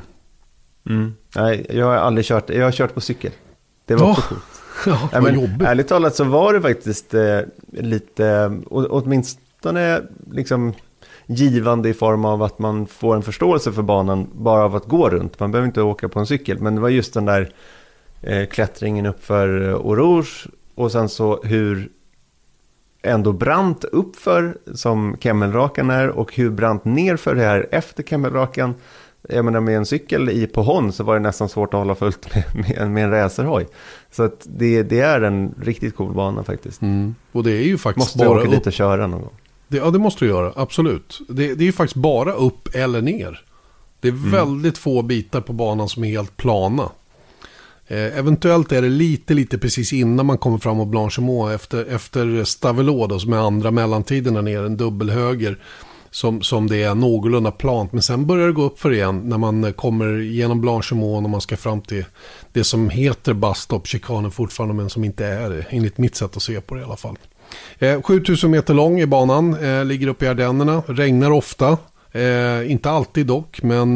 Speaker 2: Nej, jag har aldrig kört. Jag har kört på cykel. Det var också coolt.
Speaker 1: Ja, det var jobbigt.
Speaker 2: Ärligt talat så var det faktiskt lite, åtminstone liksom givande i form av att man får en förståelse för banan bara av att gå runt. Man behöver inte åka på en cykel, men det var just den där klättringen upp för Oroge, och sen så hur ändå brant uppför som Kemmelrakan är, och hur brant nerför det här efter Kemmelrakan. Jag menar, med en cykel på Hon så var det nästan svårt att hålla fullt med en racerhoj. Så att det är en riktigt cool bana faktiskt.
Speaker 1: Och det är ju faktiskt
Speaker 2: måste bara åka dit och köra någon gång.
Speaker 1: Ja, det måste du göra, absolut. Det är ju faktiskt bara upp eller ner. Det är väldigt få bitar på banan som är helt plana. Eventuellt är det lite precis innan man kommer fram och Blanchemont efter Stavelot, som är andra mellantiden där nere, en dubbelhöger som det är någorlunda plant. Men sen börjar det gå upp för igen när man kommer genom Blanchemont och man ska fram till det som heter Bastop-chikanen fortfarande, men som inte är det, enligt mitt sätt att se på det i alla fall. 7000 meter lång i banan, ligger uppe i Ardennerna, regnar ofta, inte alltid dock, men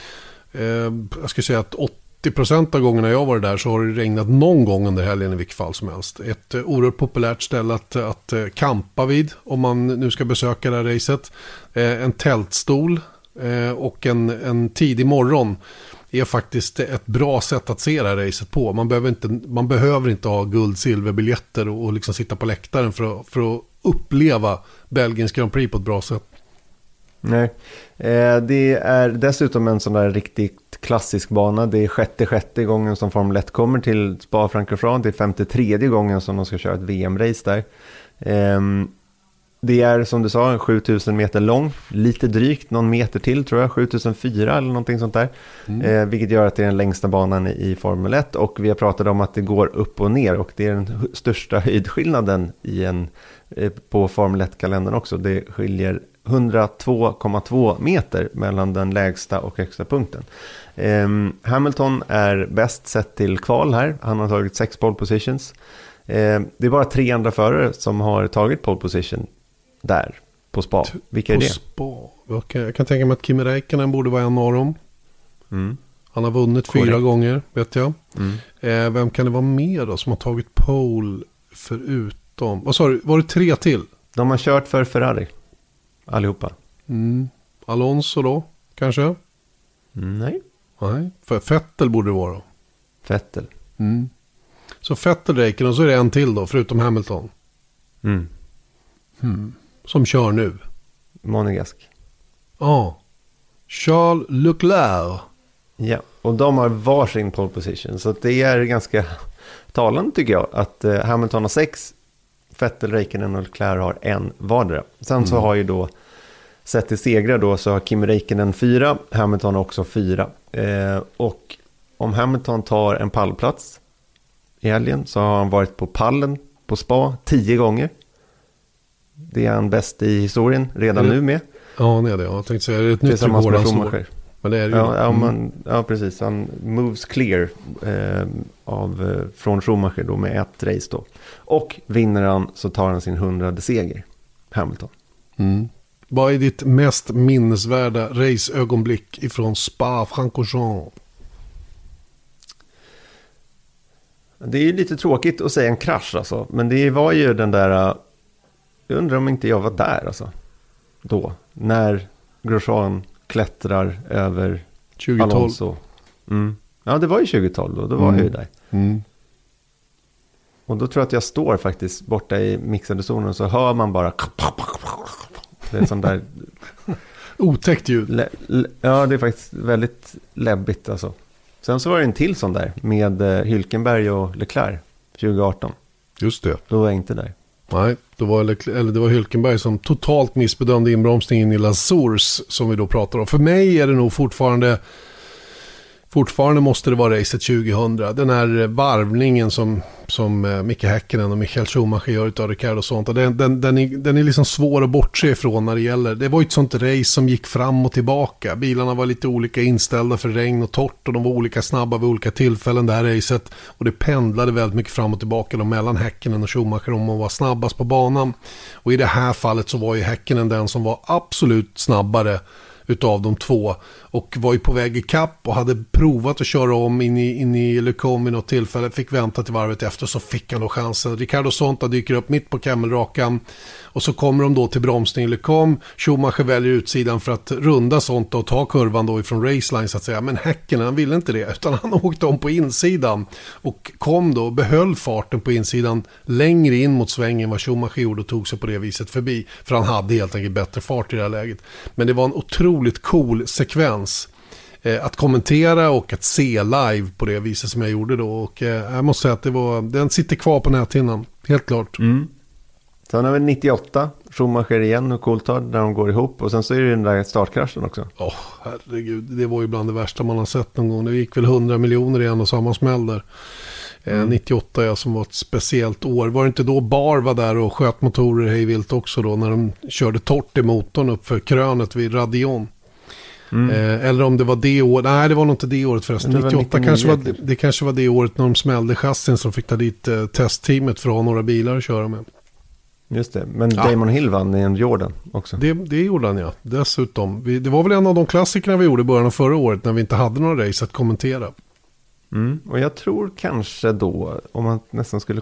Speaker 1: jag ska säga att 80% av gångerna jag var där så har det regnat någon gång under helgen i vilket fall som helst. Ett oerhört populärt ställe att campa vid om man nu ska besöka det här racet. En tältstol och en tidig morgon är faktiskt ett bra sätt att se det här racet på. Man behöver inte ha guld-silverbiljetter och liksom sitta på läktaren för att uppleva Belgiens Grand Prix på ett bra sätt.
Speaker 2: Nej, det är dessutom en sån där riktigt klassisk bana. Det är sjätte gången som Formel 1 kommer till Spa-Francorchamps. Det är 53:e gången som de ska köra ett VM-race där. Det är som du sa 7000 meter lång, lite drygt någon meter till tror jag, 7004 eller någonting sånt där. Vilket gör att det är den längsta banan i Formel 1, och vi har pratat om att det går upp och ner, och det är den största höjdskillnaden på Formel 1-kalendern också. Det skiljer 102,2 meter mellan den lägsta och högsta punkten. Hamilton är bäst sett till kval här. Han har tagit 6 pole positions. Det är bara 3 andra förare som har tagit pole position där på Spa. Vilka är det?
Speaker 1: Spa. Jag kan tänka mig att Kimi Räikkönen borde vara en av dem. Han har vunnit 4 gånger, vet jag. Vem kan det vara mer då som har tagit pole förutom? Vad sa du? Var det 3 till?
Speaker 2: De har kört för Ferrari. Allihopa.
Speaker 1: Alonso då, kanske?
Speaker 2: Nej.
Speaker 1: För Vettel borde det vara då.
Speaker 2: Vettel.
Speaker 1: Så Vettel, Räikkönen, och så är det en till då, förutom Hamilton. Som kör nu.
Speaker 2: Monegask.
Speaker 1: Ja. Charles Leclerc.
Speaker 2: Ja, och de har varsin pole position. Så det är ganska talande tycker jag, att Hamilton har 6, Vettel, Räikkönen och Leclerc har 1 vardera. Sen så har ju då, sett till segrar då, så har Kimi Räikkönen 4, Hamilton också 4. Och om Hamilton tar en pallplats i helgen så har han varit på pallen på Spa 10 gånger. Det är han bäst i historien redan nu med.
Speaker 1: Ja, det är det. Jag tänkte säga, det är ett nytt rekord han slår. Men det är det ju.
Speaker 2: Ja, precis. Han moves clear från Schumacher då med 1 race då. Och vinner han så tar han sin 100:e seger, Hamilton.
Speaker 1: Vad är ditt mest minnesvärda raceögonblick ifrån Spa-Francorchamps?
Speaker 2: Det är ju lite tråkigt att säga en krasch alltså. Men det var ju den där, jag undrar om inte jag var där alltså. Då, när Grosjean klättrar över
Speaker 1: 2012.
Speaker 2: Alonso. Ja, det var ju 2012 då var jag ju där. Och då tror jag att jag står faktiskt borta i mixade zonen, så hör man bara det är sån där
Speaker 1: otäckt ljud.
Speaker 2: Ja, det är faktiskt väldigt läbbigt alltså. Sen så var det en till sån där med Hülkenberg och Leclerc 2018.
Speaker 1: Just det.
Speaker 2: Då var jag inte där.
Speaker 1: Nej, det var Hülkenberg som totalt missbedömde inbromsningen i La Source som vi då pratar om. För mig är det nog fortfarande måste det vara racet 2000. Den här varvningen som Micke Häkkinen och Michael Schumacher gör utav Ricardo och sånt. Den är liksom svår att bortse ifrån när det gäller. Det var ju ett sånt race som gick fram och tillbaka. Bilarna var lite olika inställda för regn och torrt och de var olika snabba vid olika tillfällen det här racet. Och det pendlade väldigt mycket fram och tillbaka då mellan Häkkinen och Schumacher om man var snabbast på banan. Och i det här fallet så var ju Häkkinen den som var absolut snabbare utav de två och var ju på väg i kapp och hade provat att köra om in i Le Combe vid något tillfälle, fick vänta till varvet efter, så fick han då chansen. Ricardo Sonta dyker upp mitt på Kemmelrakan och så kommer de då till bromsning i Le Combe. Schumacher väljer utsidan för att runda Sonta och ta kurvan då ifrån raceline så att säga, men Häkkinen han ville inte det utan han åkte om på insidan och kom då, behöll farten på insidan längre in mot svängen vad Schumacher gjorde och tog sig på det viset förbi, för han hade helt enkelt bättre fart i det här läget. Men det var en otroligt cool sekvens att kommentera och att se live på det viset som jag gjorde då, och jag måste säga att den sitter kvar på näthinnan, helt klart.
Speaker 2: Sen har vi 98, Schumacher igen och Coulthard där de går ihop, och sen så är det den där startkraschen också.
Speaker 1: Herregud, det var ju bland det värsta man har sett någon gång. Det gick väl 100 miljoner igen och samma smäll där. 98 som var ett speciellt år. Var det inte då Bar var där och sköt motorer hejvilt också då när de körde torrt i motorn upp för krönet vid Radion? Eller om det var det året. Nej, det var nog inte det året förresten. 98 kanske var det året när de smällde chassin som fick ta dit testteamet för att ha några bilar att köra med.
Speaker 2: Just det, men Damon Hill vann i en Jordan också.
Speaker 1: Det gjorde han, ja. Dessutom. Det var väl en av de klassikerna vi gjorde i början av förra året när vi inte hade några race att kommentera.
Speaker 2: Och jag tror kanske då, om man nästan skulle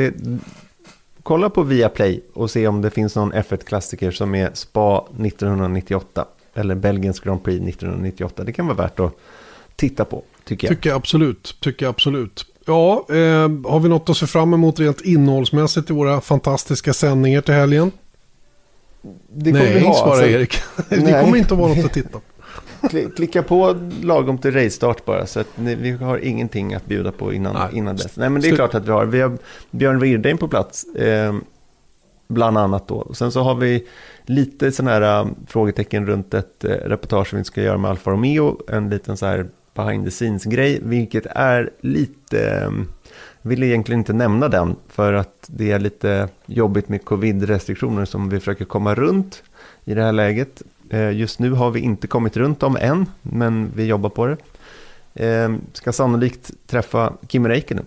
Speaker 2: kolla på Viaplay och se om det finns någon F1-klassiker som är Spa 1998 eller Belgiens Grand Prix 1998. Det kan vara värt att titta på, tycker jag. Tycker jag absolut.
Speaker 1: Ja, har vi något att se fram emot rent innehållsmässigt i våra fantastiska sändningar till helgen?
Speaker 2: Det kommer vi ha,
Speaker 1: svarar
Speaker 2: alltså,
Speaker 1: Erik. Det kommer inte att vara något att titta på.
Speaker 2: Klicka på lagom till race-start bara, så att vi har ingenting att bjuda på innan dess. Nej, men det är klart att vi har Björn Wirdheim på plats, bland annat då. Och sen så har vi lite sådana här frågetecken runt ett reportage vi ska göra med Alfa Romeo, en liten så här behind the scenes grej, vilket är lite, vill egentligen inte nämna den för att det är lite jobbigt med covid-restriktioner som vi försöker komma runt i det här läget. Just nu har vi inte kommit runt dem än, men vi jobbar på det. Ska sannolikt träffa Kimi Räikkönen.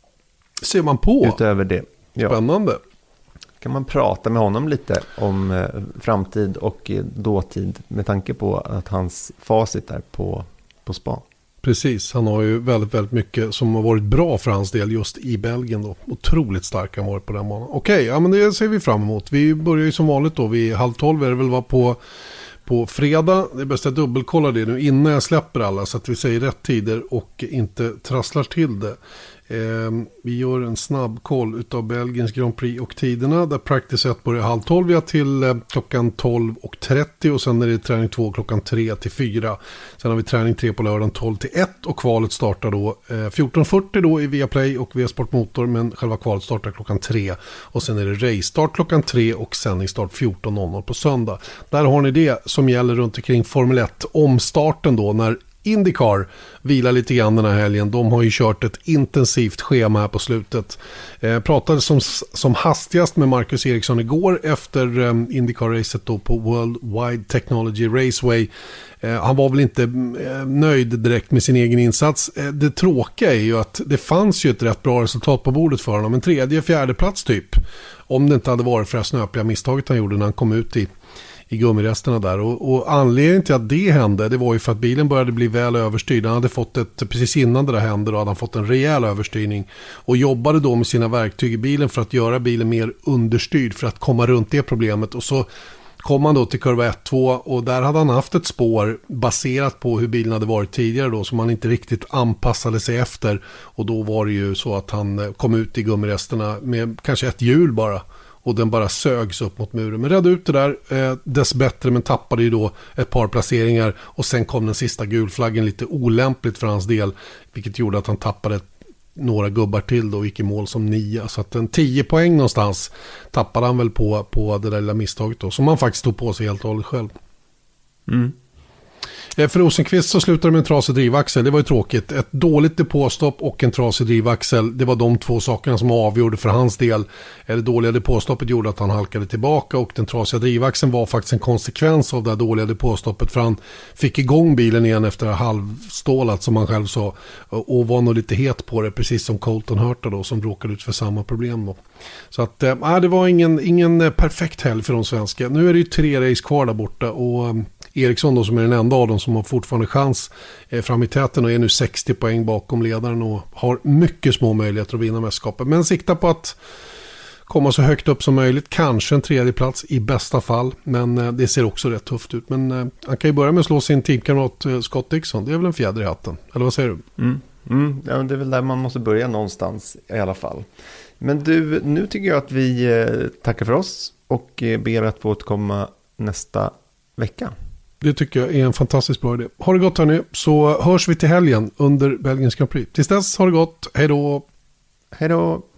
Speaker 1: Ser man på?
Speaker 2: Utöver det. Ja.
Speaker 1: Spännande.
Speaker 2: Kan man prata med honom lite om framtid och dåtid med tanke på att hans facit är på Spa.
Speaker 1: Precis, han har ju väldigt, väldigt mycket som har varit bra för hans del just i Belgien då. Otroligt stark han varit på den banan. Okej, ja men det ser vi fram emot. Vi börjar ju som vanligt då vid 11:30 är det väl var på fredag. Det är bäst att dubbelkolla det nu innan jag släpper alla så att vi säger rätt tider och inte trasslar till det. Vi gör en snabb koll utav Belgiens Grand Prix och tiderna där Practice 1 börjar 11:30 till klockan 12:30 och sen är det träning 2 klockan 3 till 4. Sen har vi träning 3 på lördagen 12 till 1 och kvalet startar då 14:40 då i Viaplay och via Sportmotor, men själva kvalet startar klockan 3 och sen är det race-start klockan 3 och sändningsstart 14:00 på söndag. Där har ni det som gäller runt omkring Formel 1 omstarten då när IndyCar vilar lite grann den här helgen. De har ju kört ett intensivt schema här på slutet. Pratade som hastigast med Marcus Eriksson igår efter IndyCar-racet då på World Wide Technology Raceway. Han var väl inte nöjd direkt med sin egen insats. Det tråkiga är ju att det fanns ju ett rätt bra resultat på bordet för honom. En 3:e-4:e plats typ. Om det inte hade varit för det snöpliga misstaget han gjorde när han kom ut i gummiresterna där. Och anledningen till att det hände, det var ju för att bilen började bli väl överstyrd. Han hade fått precis innan det där hände då hade han fått en rejäl överstyrning och jobbade då med sina verktyg i bilen för att göra bilen mer understyrd för att komma runt det problemet. Och så kom han då till kurva 1-2 och där hade han haft ett spår baserat på hur bilen hade varit tidigare då, som han inte riktigt anpassade sig efter, och då var det ju så att han kom ut i gummiresterna med kanske ett hjul bara, och den bara sögs upp mot muren. Men räddade ut det där dess bättre, men tappade ju då ett par placeringar, och sen kom den sista gulflaggen lite olämpligt för hans del, vilket gjorde att han tappade några gubbar till då och gick i mål som 9. Så att en 10 poäng någonstans tappade han väl på det där lilla misstaget då, som han faktiskt tog på sig helt och hållet själv. För Rosenqvist så slutade det med en trasig drivaxel. Det var ju tråkigt. Ett dåligt depåstopp och en trasig drivaxel. Det var de två sakerna som avgjorde för hans del. Det dåliga depåstoppet gjorde att han halkade tillbaka, och den trasiga drivaxeln var faktiskt en konsekvens av det dåliga depåstoppet, för han fick igång bilen igen efter halvstålat som han själv sa, och var nog lite het på det, precis som Colton Herta då, som råkade ut för samma problem då. Så att det var ingen perfekt helg för de svenska. Nu är det ju 3 race kvar där borta, och Eriksson då, som är den enda av dem som har fortfarande chans fram i täten, och är nu 60 poäng bakom ledaren och har mycket små möjligheter att vinna mästerskapet. Men sikta på att komma så högt upp som möjligt, kanske en 3:e plats i bästa fall, men det ser också rätt tufft ut. Men han kan ju börja med att slå sin teamkamrat Scott Dixon. Det är väl en fjäder i hatten, eller vad säger du?
Speaker 2: Ja, det är väl där man måste börja någonstans i alla fall. Men du, nu tycker jag att vi tackar för oss och ber att få återkomma nästa vecka. Det tycker jag är en fantastiskt bra idé. Ha det gott hörni, så hörs vi till helgen under Belgiens Grand Prix. Tills dess, ha det gott. Hej då! Hej då!